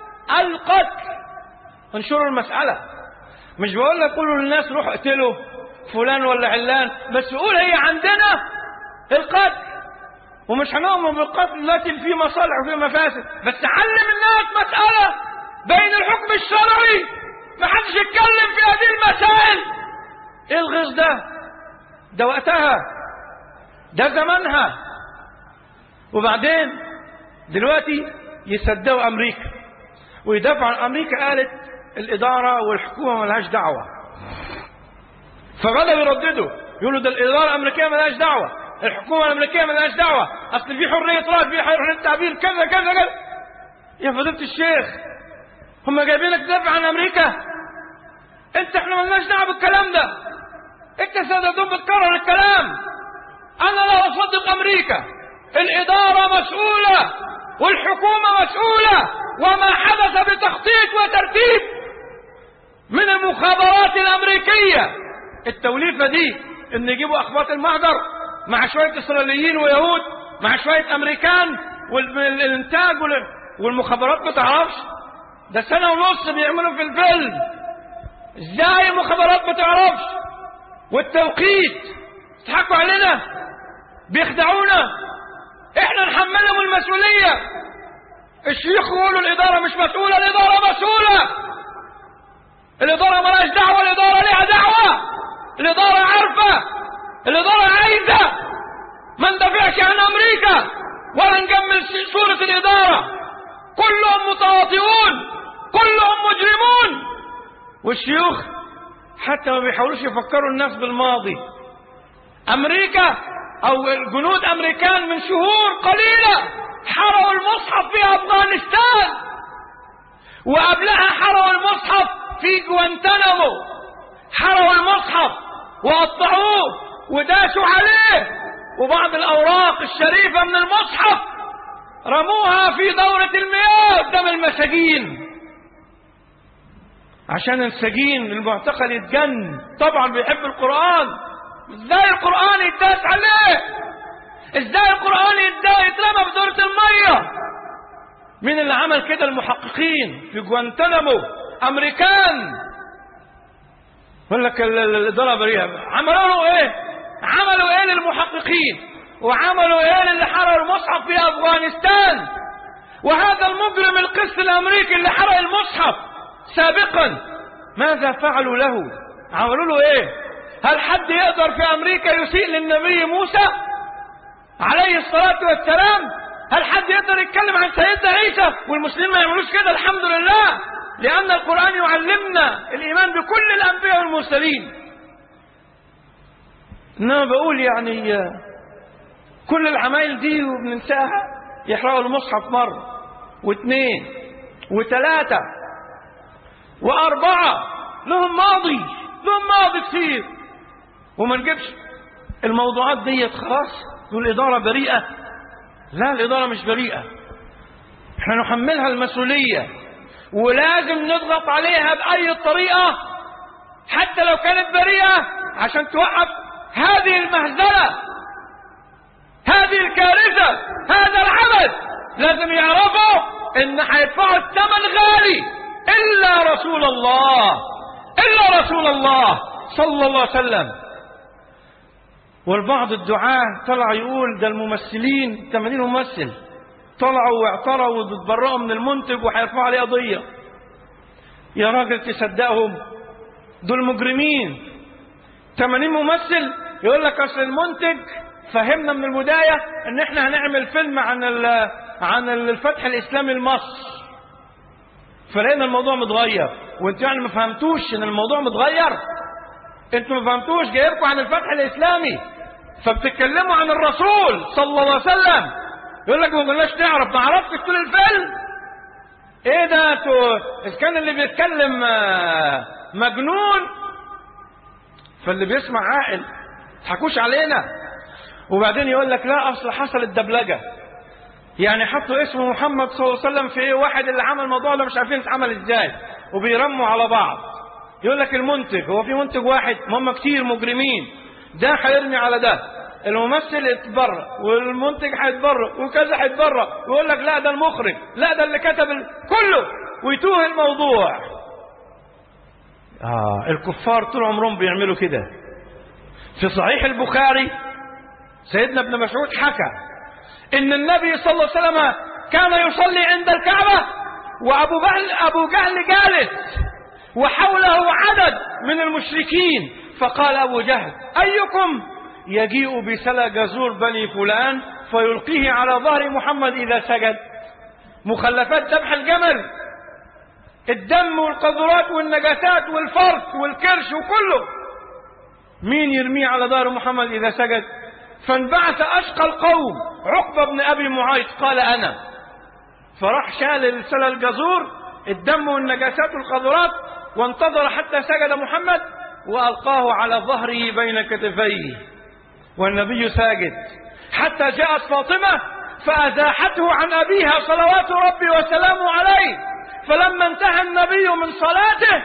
القتل. انشروا المسألة. مش بقول لك قولوا للناس روحوا اقتلوا فلان ولا علان، بس قول هي عندنا القتل. ومش هنؤمن بالقتل لكن في مصالح وفي مفاسد، بس علم الناس مسألة بين الحكم الشرعي. ما حدش يتكلم في هذه المسائل. ايه الغيظ ده؟ ده وقتها، ده زمانها. وبعدين دلوقتي يصدقوا امريكا ويدافعوا عن امريكا. قالت الاداره والحكومه ملهاش دعوه، فبدأوا يرددوا يقولوا ده الاداره الامريكيه ملهاش دعوه، الحكومه الامريكيه ملهاش دعوه، اصل في حريه راي، في حريه تعبير، كذا كذا كذا. يا فضيله الشيخ، هم جايبينك تدافع عن امريكا؟ انت احنا ملناش دعوه بالكلام ده. انت سادتون بتكرر الكلام. انا لا اصدق امريكا. الاداره مسؤوله والحكومه مسؤوله، وما حدث بتخطيط وترتيب من المخابرات الامريكيه. التوليفه دي ان يجيبوا اخباط المهجر مع شويه اسرائيليين ويهود مع شويه امريكان، والانتاج والمخابرات ما تعرفش. ده سنه ونص بيعملوا في الفيلم. ازاي المخابرات ما تعرفش؟ والتوقيت يضحكوا علينا، بيخدعونا، احنا نحملهم المسؤوليه. الشيخ يقولوا الاداره مش مسؤوله، الاداره مسؤوله. الاداره مالهاش دعوه، الاداره ليها دعوه، الاداره عارفه، الاداره عايزه. ما ندافعش عن امريكا ولا نجمل صوره الاداره. كلهم متواطئون، كلهم مجرمون. والشيوخ حتى ما بيحاولوش يفكروا الناس بالماضي. امريكا او جنود امريكان من شهور قليله حرقوا المصحف في افغانستان، وقبلها حرقوا المصحف في جوانتانامو، حرقوا المصحف وقطعوه وداسوا عليه، وبعض الأوراق الشريفة من المصحف رموها في دورة المياه قدام المساجين عشان السجين المعتقل يتجن. طبعا بيحب القرآن، ازاي القرآن يتداس عليه؟ ازاي القرآن يترمى في دورة المية؟ مين اللي عمل كده؟ المحققين في جوانتانامو، امريكان. يقول لك الإدارة بريئة. عملوا له ايه؟ عملوا ايه للمحققين؟ وعملوا ايه للي حرر المصحف في افغانستان؟ وهذا المجرم القس الامريكي اللي حرق المصحف سابقا ماذا فعلوا له؟ عملوا له ايه؟ هل حد يقدر في امريكا يسيء للنبي موسى عليه الصلاة والسلام؟ هل حد يقدر يتكلم عن سيدنا عيسى والمسلمين ما يعملوش كده؟ الحمد لله، لأن القرآن يعلمنا الإيمان بكل الأنبياء والمرسلين. إنما بقول يعني كل العمايل دي وبننساها. يحرقوا المصحف مرة واثنين وثلاثة وأربعة، لهم ماضي، لهم ماضي كثير، وما نجيبش الموضوعات ديت خلاص تقول الإدارة بريئة. لا، الإدارة مش بريئة، احنا نحملها المسؤولية ولازم نضغط عليها بأي طريقة حتى لو كانت بريئة عشان توقف هذه المهزلة، هذه الكارثة، هذا العبث. لازم يعرفوا ان هيدفعوا الثمن غالي إلا رسول الله، إلا رسول الله صلى الله عليه وسلم. والبعض الدعاة طلع يقول ده الممثلين ثمانين ممثل طلعوا واعتروا وبتبرئوا من المنتج وهيرفعوا عليه قضية. يا راجل تصدقهم؟ دول مجرمين. ثمانين ممثل يقول لك اصل المنتج فهمنا من البداية ان احنا هنعمل فيلم عن عن الفتح الاسلامي لمصر، فلقينا الموضوع متغير. وانتوا يعني ما فهمتوش ان الموضوع متغير؟ انتوا ما فهمتوش؟ جايبكم عن الفتح الاسلامي فبتتكلموا عن الرسول صلى الله عليه وسلم. يقول لك ما قلناش تعرف، ما عرفتش طول الفيلم. ايه ده؟ اذا كان اللي بيتكلم مجنون فاللي بيسمع عاقل، تضحكوش علينا. وبعدين يقول لك لا اصل حصل الدبلجه، يعني حطوا اسم محمد صلى الله عليه وسلم في ايه؟ واحد اللي عمل الموضوع ده مش عارفين اتعمل ازاي، وبيرموا على بعض. يقول لك المنتج، هو في منتج واحد؟ هم كتير مجرمين. ده هيرمي على ده، الممثل يتبرأ والمنتج هيتبرأ وكذا هيتبرأ، ويقول لك لا ده المخرج، لا ده اللي كتب كله، ويتوه الموضوع. آه الكفار طول عمرهم بيعملوا كده. في صحيح البخاري سيدنا ابن مسعود حكى ان النبي صلى الله عليه وسلم كان يصلي عند الكعبة وابو جهل ابو جهل جالس وحوله عدد من المشركين، فقال ابو جهل ايكم يجيء بسلا جزور بني فلان فيلقيه على ظهر محمد اذا سجد؟ مخلفات ذبح الجمل، الدم والقذرات والنجاسات والفرث والكرش وكله، مين يرميه على ظهر محمد اذا سجد؟ فانبعث اشقى القوم عقبة بن ابي معيط قال انا، فراح شال السلا الجزور الدم والنجاسات والقذرات وانتظر حتى سجد محمد والقاه على ظهره بين كتفيه والنبي ساجد، حتى جاءت فاطمة فأزاحته عن أبيها صلوات ربي وسلامه عليه. فلما انتهى النبي من صلاته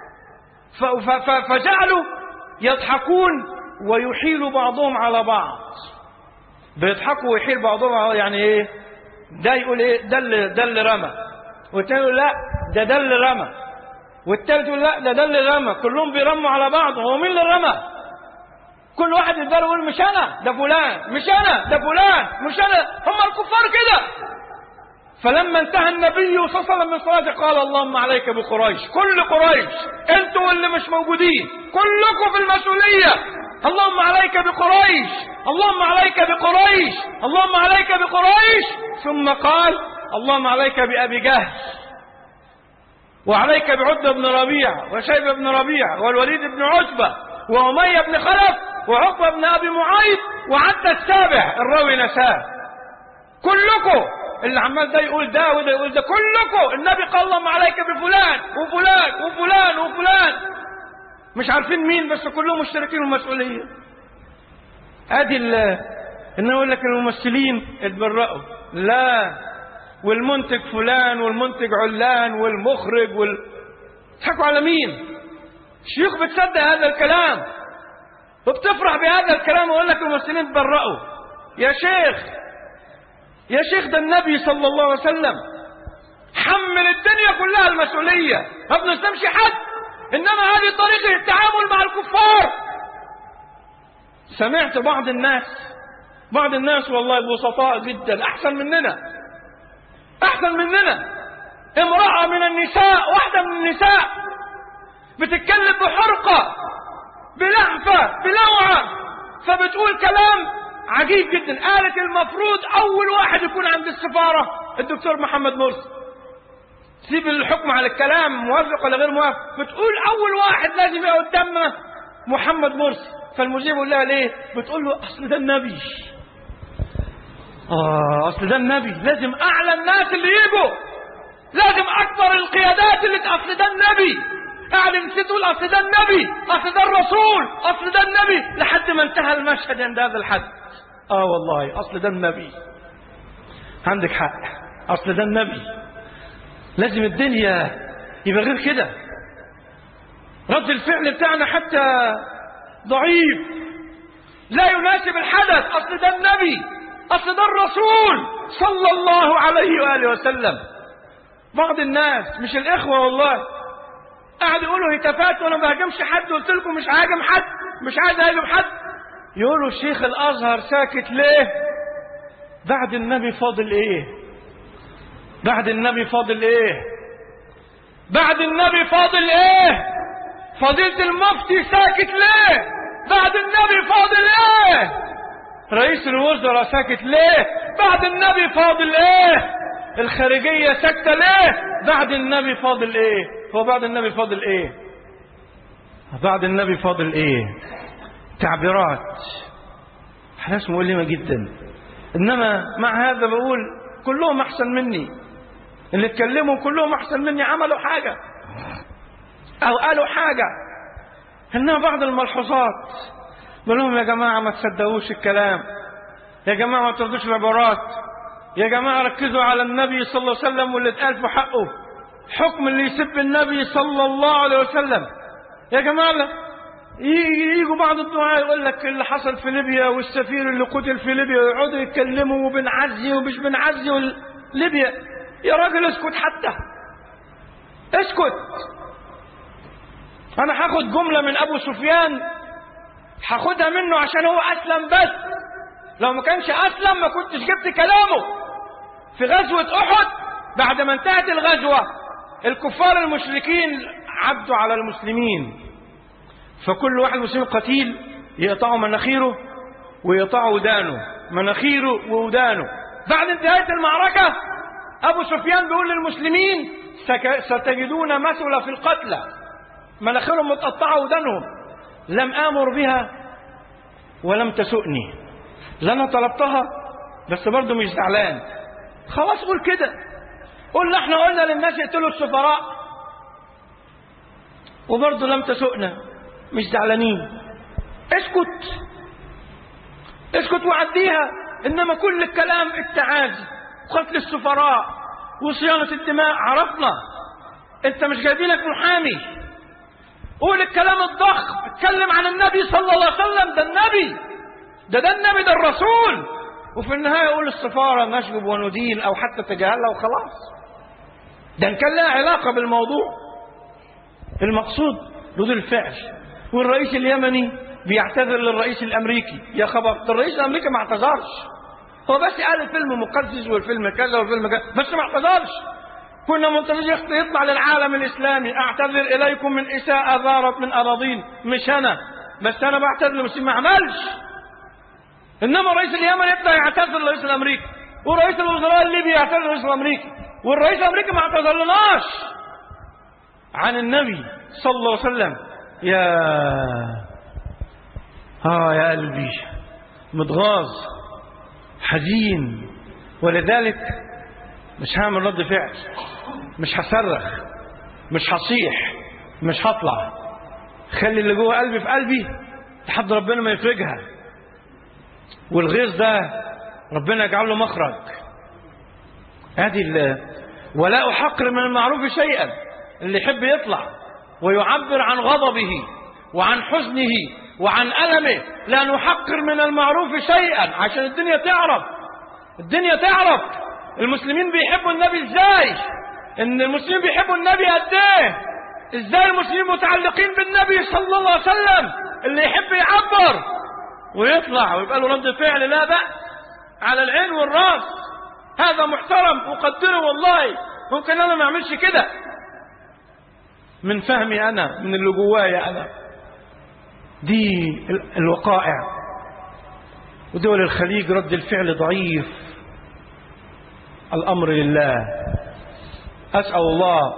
فجعلوا يضحكون ويحيل بعضهم على بعض، بيضحكوا ويحيل بعضهم على، يعني ايه؟ ده يقول ايه؟ ده اللي ده اللي رمى، والتاني يقول لا ده ده اللي رمى، والتالت يقول لا ده ده اللي رمى. كلهم بيرموا على بعض. هو مين اللي رمى؟ كل واحد يقدر يقول مش انا، ده فلان، مش انا، ده فلان، مش انا. هم الكفار كده. فلما انتهى النبي صلى الله عليه وسلم من صلاته قال اللهم عليك بقريش، كل قريش، انتوا اللي مش موجودين كلكم في المسؤولية. اللهم عليك بقريش، اللهم عليك بقريش، اللهم عليك بقريش. ثم قال اللهم عليك بأبي جهل، وعليك بعتبة بن ربيعة وشيبة بن ربيعة والوليد بن عتبة وأمية بن خلف وعقبة بن أبي معيط، وعدى السابع الراوي نساه. كلكم اللي عمال ده يقول ده وده يقول ده، كلكم النبي قال اللهم عليك بفلان وفلان وفلان وفلان. مش عارفين مين، بس كلهم مشتركين المسؤولية. ادي ان اقول لك الممثلين اتبرأوا، لا، والمنتج فلان والمنتج علان والمخرج وال تضحكوا على مين؟ الشيوخ بتصدق هذا الكلام وبتفرح بهذا الكلام ويقول لك الممثلين اتبرأوا. يا شيخ يا شيخ ده النبي صلى الله عليه وسلم حمل الدنيا كلها المسؤولية، ما بنسلمش حد، انما هذه طريقة التعامل مع الكفار. سمعت بعض الناس بعض الناس والله بسطاء جدا، احسن مننا احسن مننا امرأة من النساء، واحدة من النساء بتتكلم بحرقة بلهفة بلوعة، فبتقول كلام عجيب جدا. قالت المفروض اول واحد يكون عند السفارة الدكتور محمد مرسي. سيب الحكم على الكلام موافق ولا غير موافق، بتقول اول واحد لازم يبقى قدامنا محمد مرسي. فالمذيع بيقول لها ليه؟ بتقول له اصل ده النبي. اه اصل ده النبي، لازم اعلى الناس اللي يجوا، لازم اكبر القيادات اللي اصل ده النبي، اعلن تقول اصل ده النبي، اصل ده الرسول، اصل ده النبي، لحد ما انتهى المشهد عند هذا الحد. اه والله اصل ده النبي، عندك حق، اصل ده النبي. لازم الدنيا يبقى غير كده. رد الفعل بتاعنا حتى ضعيف، لا يناسب الحدث. اصل ده النبي، اصل ده الرسول صلى الله عليه واله وسلم. بعض الناس مش الاخوه والله قاعد يقولوا هتافات وانا ما بهاجمش حد، قلت لكم مش هاجم حد، مش عايز اهاجم حد. يقولوا الشيخ الازهر ساكت ليه؟ بعد النبي فاضل ايه؟ بعد النبي فاضل ايه؟ بعد النبي فاضل ايه؟ فضيلة المفتي ساكت ليه؟ بعد النبي فاضل ايه؟ رئيس الوزراء ساكت ليه؟ بعد النبي فاضل ايه؟ الخارجية ساكتة ليه؟ بعد النبي فاضل ايه؟ هو بعد النبي فاضل ايه؟ بعد النبي فاضل ايه؟ تعبيرات حاجات مؤلمة جدا. انما مع هذا بقول كلهم احسن مني، اللي اتكلموا كلهم احسن مني، عملوا حاجة او قالوا حاجة. انما بعض الملحوظات بقول لهم يا جماعة ما تصدقوش الكلام، يا جماعة ما تردوش العبارات، يا جماعة ركزوا على النبي صلى الله عليه وسلم واللي اتقال في حقه، حكم اللي يسب النبي صلى الله عليه وسلم. يا جماعة يجوا بعض الدعاء يقول لك اللي حصل في ليبيا والسفير اللي قتل في ليبيا، يقعدوا يتكلموا وبنعزي ومش بنعزي ليبيا. يا راجل اسكت، حتى اسكت. انا هاخد جملة من ابو سفيان، هاخدها منه عشان هو اسلم، بس لو ما كانش اسلم ما كنتش جبت كلامه. في غزوة احد بعد ما انتهت الغزوة الكفار المشركين عدوا على المسلمين، فكل واحد مسلم قتيل يقطعوا مناخيره ويقطعوا ودانه، مناخيره وودانه. بعد انتهاء المعركة ابو سفيان بيقول للمسلمين ستجدون مثل في القتلى، مناخيرهم متقطعة ودانهم، لم آمر بها ولم تسؤني، لأنا طلبتها بس برضو مش زعلان. خلاص قول كده، قول احنا قلنا للناس يقتلوا السفراء وبرضو لم تسؤنا، مش زعلانين. اسكت اسكت وعديها. انما كل الكلام التعازي وقتل السفراء وصيانة الدماء عرفنا، انت مش جايبينك محامي. قول الكلام الضخم، اتكلم عن النبي صلى الله عليه وسلم، ده النبي، ده ده النبي، ده الرسول. وفي النهاية قول السفارة نشجب وندين او حتى تجاهلها وخلاص. ده ان كان لها علاقة بالموضوع. المقصود ردود الفعل. والرئيس اليمني بيعتذر للرئيس الامريكي، يا خبر، ده الرئيس الامريكي ما اعتذرش، هو بس قال الفيلم مقزز والفيلم كذا والفيلم كذا، بس ما اعتذرش. كنا منتظرين يطلع للعالم الاسلامي اعتذر اليكم من اساءة ظهرت من اراضين، مش انا بس، انا بعتذر بس ما عملش. انما الرئيس اليمني يطلع يعتذر للرئيس الامريكي، ورئيس الوزراء الليبي يعتذر للرئيس الامريكي، والرئيس الامريكي ما اعتذرلناش عن النبي صلى الله عليه وسلم. يا اه يا قلبي متغاظ حزين. ولذلك مش هعمل رد فعل، مش هصرخ، مش هصيح، مش هطلع. خلي اللي جوه قلبي في قلبي لحد ربنا ما يفرجها. والغيظ ده ربنا يجعل له مخرج. هذه ولا أحقر من المعروف شيئا. اللي يحب يطلع ويعبر عن غضبه وعن حزنه وعن ألمه، لا نحقر من المعروف شيئا، عشان الدنيا تعرف. الدنيا تعرف المسلمين بيحبوا النبي ازاي، ان المسلمين بيحبوا النبي قد ايه، ازاي المسلمين متعلقين بالنبي صلى الله عليه وسلم. اللي يحب يعبر ويطلع ويبقى له رد فعل، لا بأس، على العين والراس، هذا محترم أقدره والله. ممكن أنا ما أعملش كده من فهمي أنا، من اللي جوايا أنا. دي الوقائع. ودول الخليج رد الفعل ضعيف. الأمر لله. أسأل الله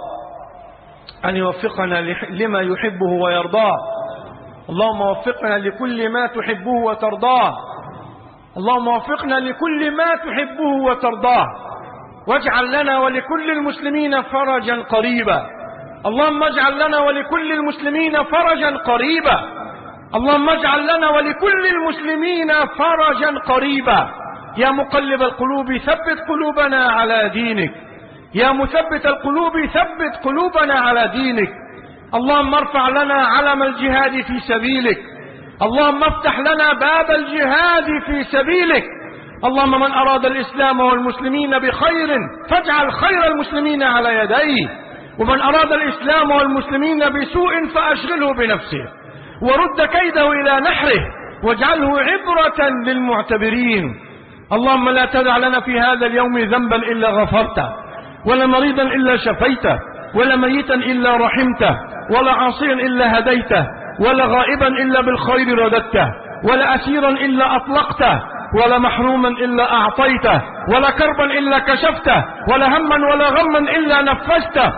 أن يوفقنا لما يحبه ويرضاه. اللهم وفقنا لكل ما تحبه وترضاه. اللهم وفقنا لكل ما تحبه وترضاه، واجعل لنا ولكل المسلمين فرجا قريبا. اللهم اجعل لنا ولكل المسلمين فرجا قريبا. اللهم اجعل لنا ولكل المسلمين فرجا قريبا. يا مقلب القلوب ثبت قلوبنا على دينك. يا مثبت القلوب ثبت قلوبنا على دينك. اللهم ارفع لنا علم الجهاد في سبيلك. اللهم افتح لنا باب الجهاد في سبيلك. اللهم من أراد الإسلام والمسلمين بخير فاجعل خير المسلمين على يديه، ومن أراد الإسلام والمسلمين بسوء فأشغله بنفسه ورد كيده إلى نحره واجعله عبرة للمعتبرين. اللهم لا تدع لنا في هذا اليوم ذنبا إلا غفرته، ولا مريضا إلا شفيته، ولا ميتا إلا رحمته، ولا عاصيا إلا هديته، ولا غائبا إلا بالخير رددته، ولا أسيرا إلا أطلقته، ولا محروما إلا أعطيته، ولا كربا إلا كشفته، ولا هما ولا غما إلا نفسته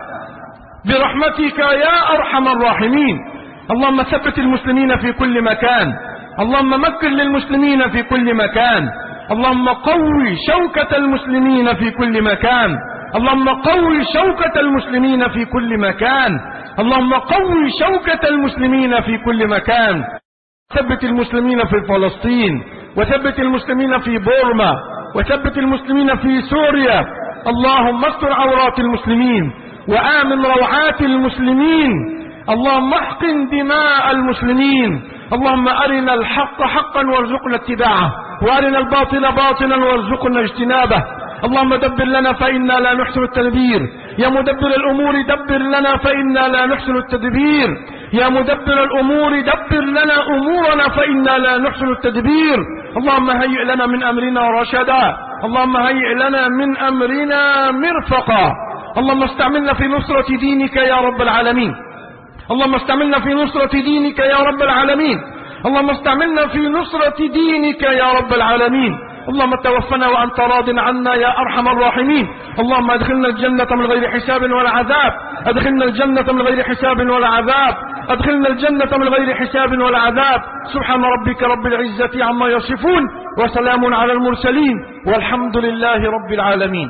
برحمتك يا أرحم الراحمين. اللهم ثبت المسلمين في كل مكان. اللهم مكن للمسلمين في كل مكان. اللهم قوي شوكة المسلمين في كل مكان. اللهم قوي شوكة المسلمين في كل مكان. اللهم قوي شوكة المسلمين في كل مكان. ثبت المسلمين في فلسطين، وثبت المسلمين في بورما، وثبت المسلمين في سوريا. اللهم استر عورات المسلمين وآمن روعات المسلمين. اللهم احقن دماء المسلمين. اللهم أرنا الحق حقا وارزقنا اتباعه، وأرنا الباطل باطلا وارزقنا اجتنابه. اللهم دبر لنا فإنا لا نحسن التدبير. يا مدبر الأمور دبر لنا فإنا لا نحسن التدبير. يا مدبر الأمور دبر لنا أمورنا فإنا لا نحسن التدبير. اللهم هيئ لنا من أمرنا رشدا. اللهم هيئ لنا من أمرنا مرفقا. اللهم استعملنا في نصرة دينك يا رب العالمين. اللهم استعملنا في نصرة دينك يا رب العالمين. اللهم استعملنا في نصرة دينك يا رب العالمين. اللهم توفنا وأنت راض عنا يا أرحم الراحمين. اللهم أدخلنا الجنة من غير حساب ولا عذاب. أدخلنا الجنة من غير حساب ولا عذاب. أدخلنا الجنة من غير حساب ولا عذاب. سبحان ربك رب العزة عما يصفون، وسلام على المرسلين، والحمد لله رب العالمين.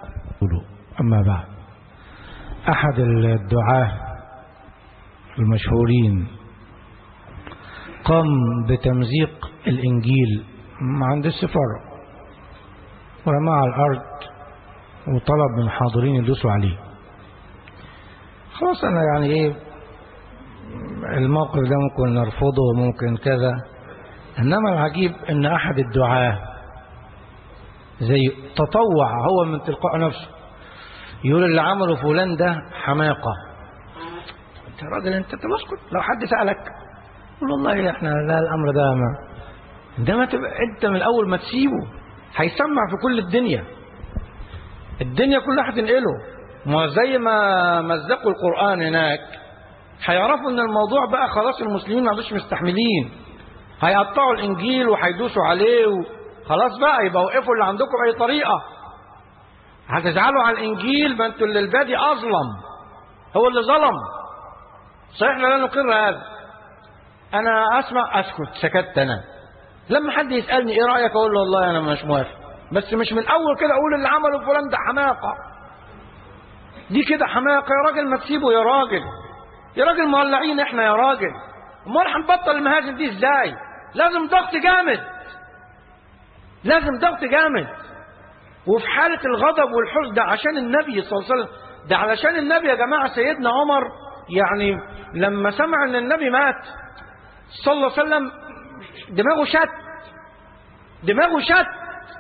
أما بعد، أحد الدعاة المشهورين قام بتمزيق الإنجيل عند السفارة ورماه على الأرض وطلب من الحاضرين يدوسوا عليه. خلاص أنا يعني إيه، الموقف ده ممكن نرفضه وممكن كذا، إنما العجيب إن أحد الدعاة زي تطوع هو من تلقاء نفسه يقول اللي عمله فلان ده حماقة. أنت راجل، أنت تسكت. لو حد سألك قول والله إحنا لا، الأمر ده ما ده ما تبقى انت من الاول ما تسيبه، هيسمع في كل الدنيا. الدنيا كلها هتنقله. ما زي ما مزقوا القرآن هناك، هيعرفوا ان الموضوع بقى خلاص المسلمين ما عادوش مستحملين، هيقطعوا الانجيل وهيدوسوا عليه خلاص بقى، يبقى وقفوا اللي عندكم باي طريقه. هتزعلوا على الانجيل، ما انتوا اللي البادي اظلم، هو اللي ظلم. صحيح لا نقر هذا. انا اسمع اسكت، سكت. انا لما حد يسألني ايه رأيك اقول له والله انا مش موافق، بس مش من اول كده اقول اللي عمله فلان ده حماقة. دي كده حماقة يا راجل، ما تسيبه يا راجل. يا راجل مولعين احنا يا راجل.
امال هنبطل المهازل دي ازاي؟ لازم ضغط جامد، لازم ضغط جامد. وفي حالة الغضب والحزن ده عشان النبي صلى الله عليه وسلم، ده علشان النبي يا جماعة. سيدنا عمر يعني لما سمع ان النبي مات صلى الله عليه وسلم دماغه شت، دماغه شت.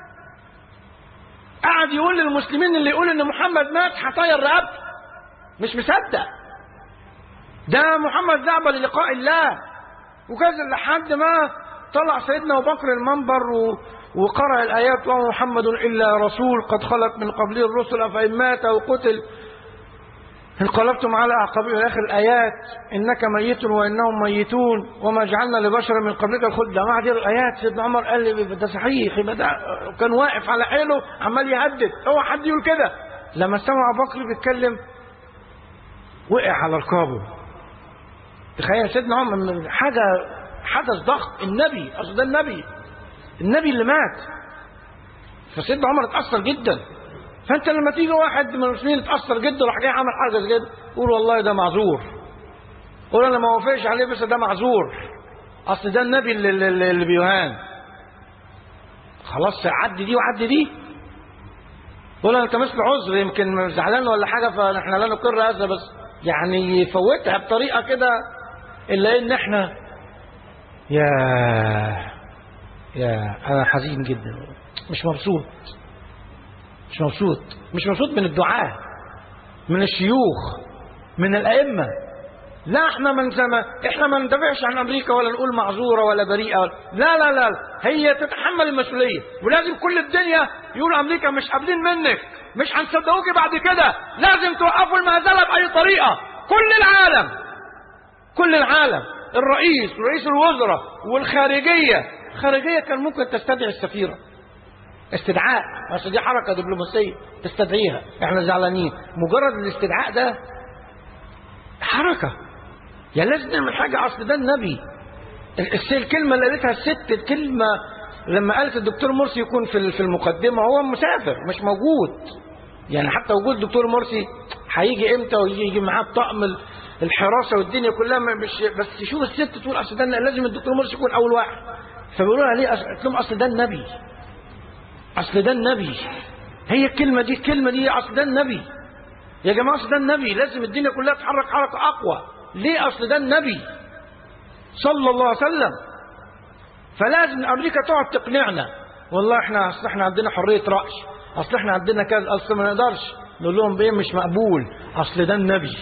قعد يقول للمسلمين اللي يقول ان محمد مات هطير رقبته، مش مصدق، ده محمد ذهب للقاء الله. وكذا لحد ما طلع سيدنا ابو بكر المنبر وقرأ الآيات وما محمد إلا رسول قد خلت من قبله الرسل أفإن مات أو قتل انقلبتم على أعقابكم إلى آخر الآيات، إنك ميت وإنهم ميتون وما جعلنا لبشر من قبلك الخلد. جماعة دي الآيات سيدنا عمر قال لي ده صحيح، يبقى ده كان واقف على حيله عمال يهدد، هو حد يقول كده. لما سمع أبو بكر بيتكلم وقع على ركابه. تخيل سيدنا عمر حاجة حدث ضخم، النبي، أصل ده النبي النبي اللي مات. فسيدنا عمر اتأثر جدا. فانت لما تيجي واحد من المسلمين اتأثر جدا راح جاي عمل حاجه زي كده، قول والله ده معذور، قول انا ما وافقش عليه بس ده معذور، اصل ده النبي اللي, اللي, اللي بيهان. خلاص عدي دي وعدي دي، قول انا التمس له عذر، يمكن زعلان ولا حاجه فاحنا لا نقر هذا، بس يعني يفوتها بطريقه كده. الا ان احنا يا يا انا حزين جدا، مش مبسوط، مش مبسوط مش مبسوط من الدعاة، من الشيوخ، من الأئمة. لا احنا من زمان احنا ما ندافعش عن امريكا ولا نقول معذوره ولا بريئه ولا. لا لا لا هي تتحمل المسؤوليه، ولازم كل الدنيا يقول امريكا مش قابلين منك، مش هنصدقوكي بعد كده، لازم توقفوا المهزله باي طريقه. كل العالم كل العالم الرئيس ورئيس الوزراء والخارجيه، الخارجيه كان ممكن تستدعي السفيره استدعاء، بس دي حركه دبلوماسيه تستدعيها، احنا زعلانين. مجرد الاستدعاء ده حركه، يعني لازم نعمل حاجه. اصل ده النبي. الكلمه اللي قالتها الست، الكلمه لما قالت الدكتور مرسي يكون في في المقدمه، هو مسافر مش موجود، يعني حتى وجود الدكتور مرسي هيجي امتى ويجي يجي معاه الطقم الحراسه والدنيا كلها، مش بس تشوف الست تقول اصل ده لازم الدكتور مرسي يكون اول واحد. فبيقولوا لها ليه؟ قلت لهم اصل ده النبي، اصل ده النبي. هي الكلمه دي الكلمه دي اصل ده النبي يا جماعه، اصل ده النبي، لازم الدنيا كلها تتحرك حركه اقوى. ليه؟ اصل ده النبي صلى الله عليه وسلم. فلازم امريكا تقعد تقنعنا، والله احنا اصل احنا عندنا حريه راي، اصل احنا عندنا كذا، اصل ما نقدرش نقول لهم بايه مش مقبول، اصل ده النبي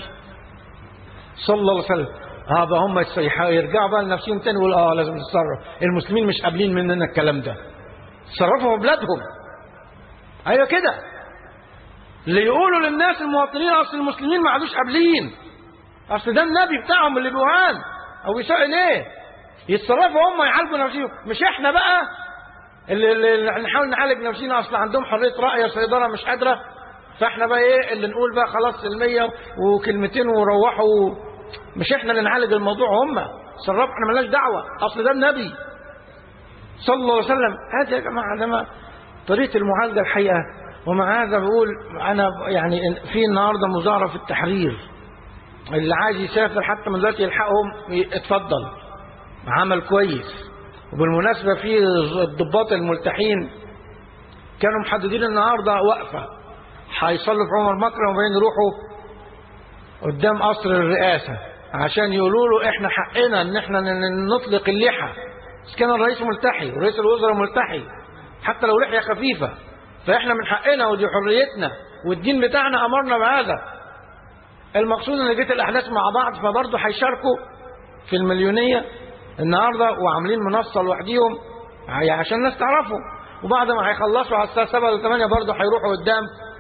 صلى الله عليه وسلم. اه بقى هم يرجعوا بقى لنفسهم تاني ويقولوا اه لازم نتصرف، المسلمين مش قابلين مننا الكلام ده، تصرفوا في بلادهم. ايوه كده، اللي يقولوا للناس المواطنين اصل المسلمين ما عادوش قابلين، اصل ده النبي بتاعهم اللي بيوهان او يساء اليه، يتصرفوا هم يعالجوا نفسهم، مش احنا بقى اللي, اللي نحاول نعالج نفسنا. اصل عندهم حريه راي، السيطره مش قادره، فاحنا بقى ايه اللي نقول بقى خلاص سلميه وكلمتين وروحوا. مش احنا اللي نعالج الموضوع، هم تصرفوا، احنا مالناش دعوه، اصل ده النبي صلى الله عليه وسلم. هذا يا جماعه ده طريقه المعالجه الحقيقه. ومع هذا بقول انا يعني في النهارده مظاهره في التحرير، اللي عايز يسافر حتى من دلوقتي يلحقهم اتفضل، عمل كويس. وبالمناسبه في الضباط الملتحين كانوا محددين النهارده وقفه، هيصلوا في عمر مكرم وبعدين يروحوا قدام قصر الرئاسه عشان يقولوا له احنا حقنا ان احنا نطلق اللحى. بس كان الرئيس ملتحي ورئيس الوزراء ملتحي، حتى لو لحيه خفيفه، فاحنا من حقنا ودي حريتنا والدين بتاعنا امرنا بهذا. المقصود ان جت الاحداث مع بعض، فبرضه هيشاركوا في المليونيه النهارده، وعاملين منصه لوحديهم عشان الناس تعرفوا. وبعد ما هيخلصوا على الساعه سبعة ولا ثمانية برضه هيروحوا قدام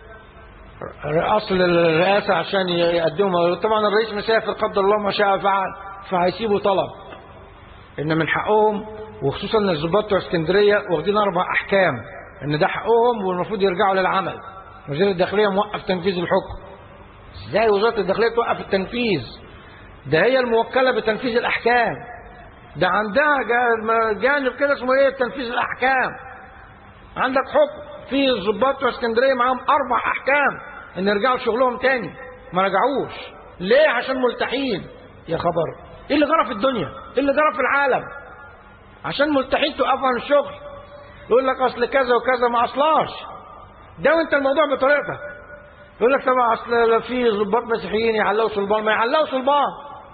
اصل الرئاسه عشان يقدموا. طبعا الرئيس مسافر قدر الله ما شاء فعل، فهيسيبوا طلب ان من حقهم، وخصوصا ان الضباط بتوع اسكندريه واخدين اربع احكام ان ده حقهم والمفروض يرجعوا للعمل. وزير الداخليه موقف تنفيذ الحكم. ازاي وزاره الداخليه توقف التنفيذ؟ ده هي الموكله بتنفيذ الاحكام، ده عندها جانب كده اسمه ايه تنفيذ الاحكام. عندك حكم في الضباط بتوع اسكندريه معاهم اربع احكام ان يرجعوا شغلهم تاني، ما رجعوش. ليه؟ عشان ملتحين. يا خبر، ايه اللي جرى في الدنيا؟ ايه اللي جرى في العالم؟ عشان ملتحين توقفوا عن الشغل، يقول لك اصل كذا وكذا، ما اصلاش ده، وانت الموضوع بطريقتك. يقول لك طبعا اصل في ضباط مسيحيين يعلقوا صلبان، ما يعلقوا صلبان،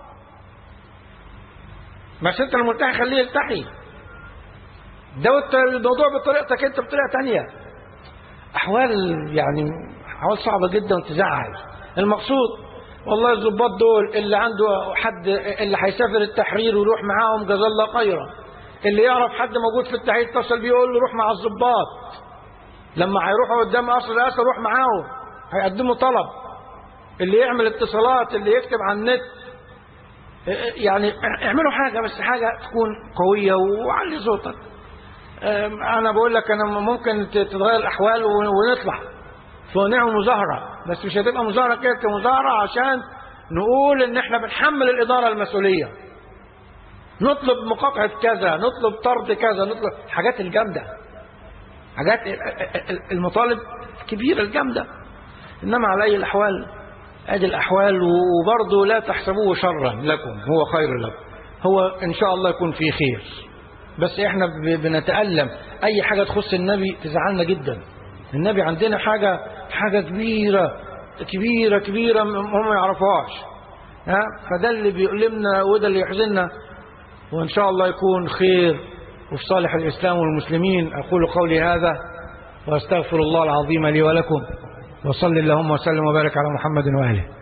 بس انت الملتحي خليه يلتحي. ده وانت الموضوع بطريقتك انت بطريقه ثانيه. احوال يعني احوال صعبه جدا وتزعل. المقصود والله الضباط دول اللي عنده حد اللي هيسافر التحرير ويروح معاهم جزاه الله خيرا، اللي يعرف حد موجود في التحرير يتصل بيه يقول له روح مع الضباط، لما هيروحوا قدام قصر الرئاسه روح معاهم، هيقدموا طلب. اللي يعمل اتصالات، اللي يكتب على النت، يعني اعملوا حاجه، بس حاجه تكون قويه وعلي صوتك. انا بقول لك انا ممكن تتغير الاحوال ونطلع ونعمل مظاهره، بس مش هتبقى مظاهره كده، مظاهره عشان نقول ان احنا بنحمل الاداره المسؤوليه، نطلب مقاطعه كذا، نطلب طرد كذا، نطلب الحاجات الجامده، حاجات المطالب الكبيره الجامده. انما على اي الاحوال ادي الاحوال، وبرضه لا تحسبوه شرا لكم، هو خير لكم، هو ان شاء الله يكون فيه خير. بس احنا بنتألم اي حاجه تخص النبي تزعلنا جدا. النبي عندنا حاجه حاجه كبيره كبيره كبيره هم ما يعرفوهاش، ها، فده اللي بيؤلمنا وده اللي يحزننا، وان شاء الله يكون خير وفي صالح الاسلام والمسلمين. اقول قولي هذا واستغفر الله العظيم لي ولكم، وصل اللهم وسلم وبارك على محمد واله.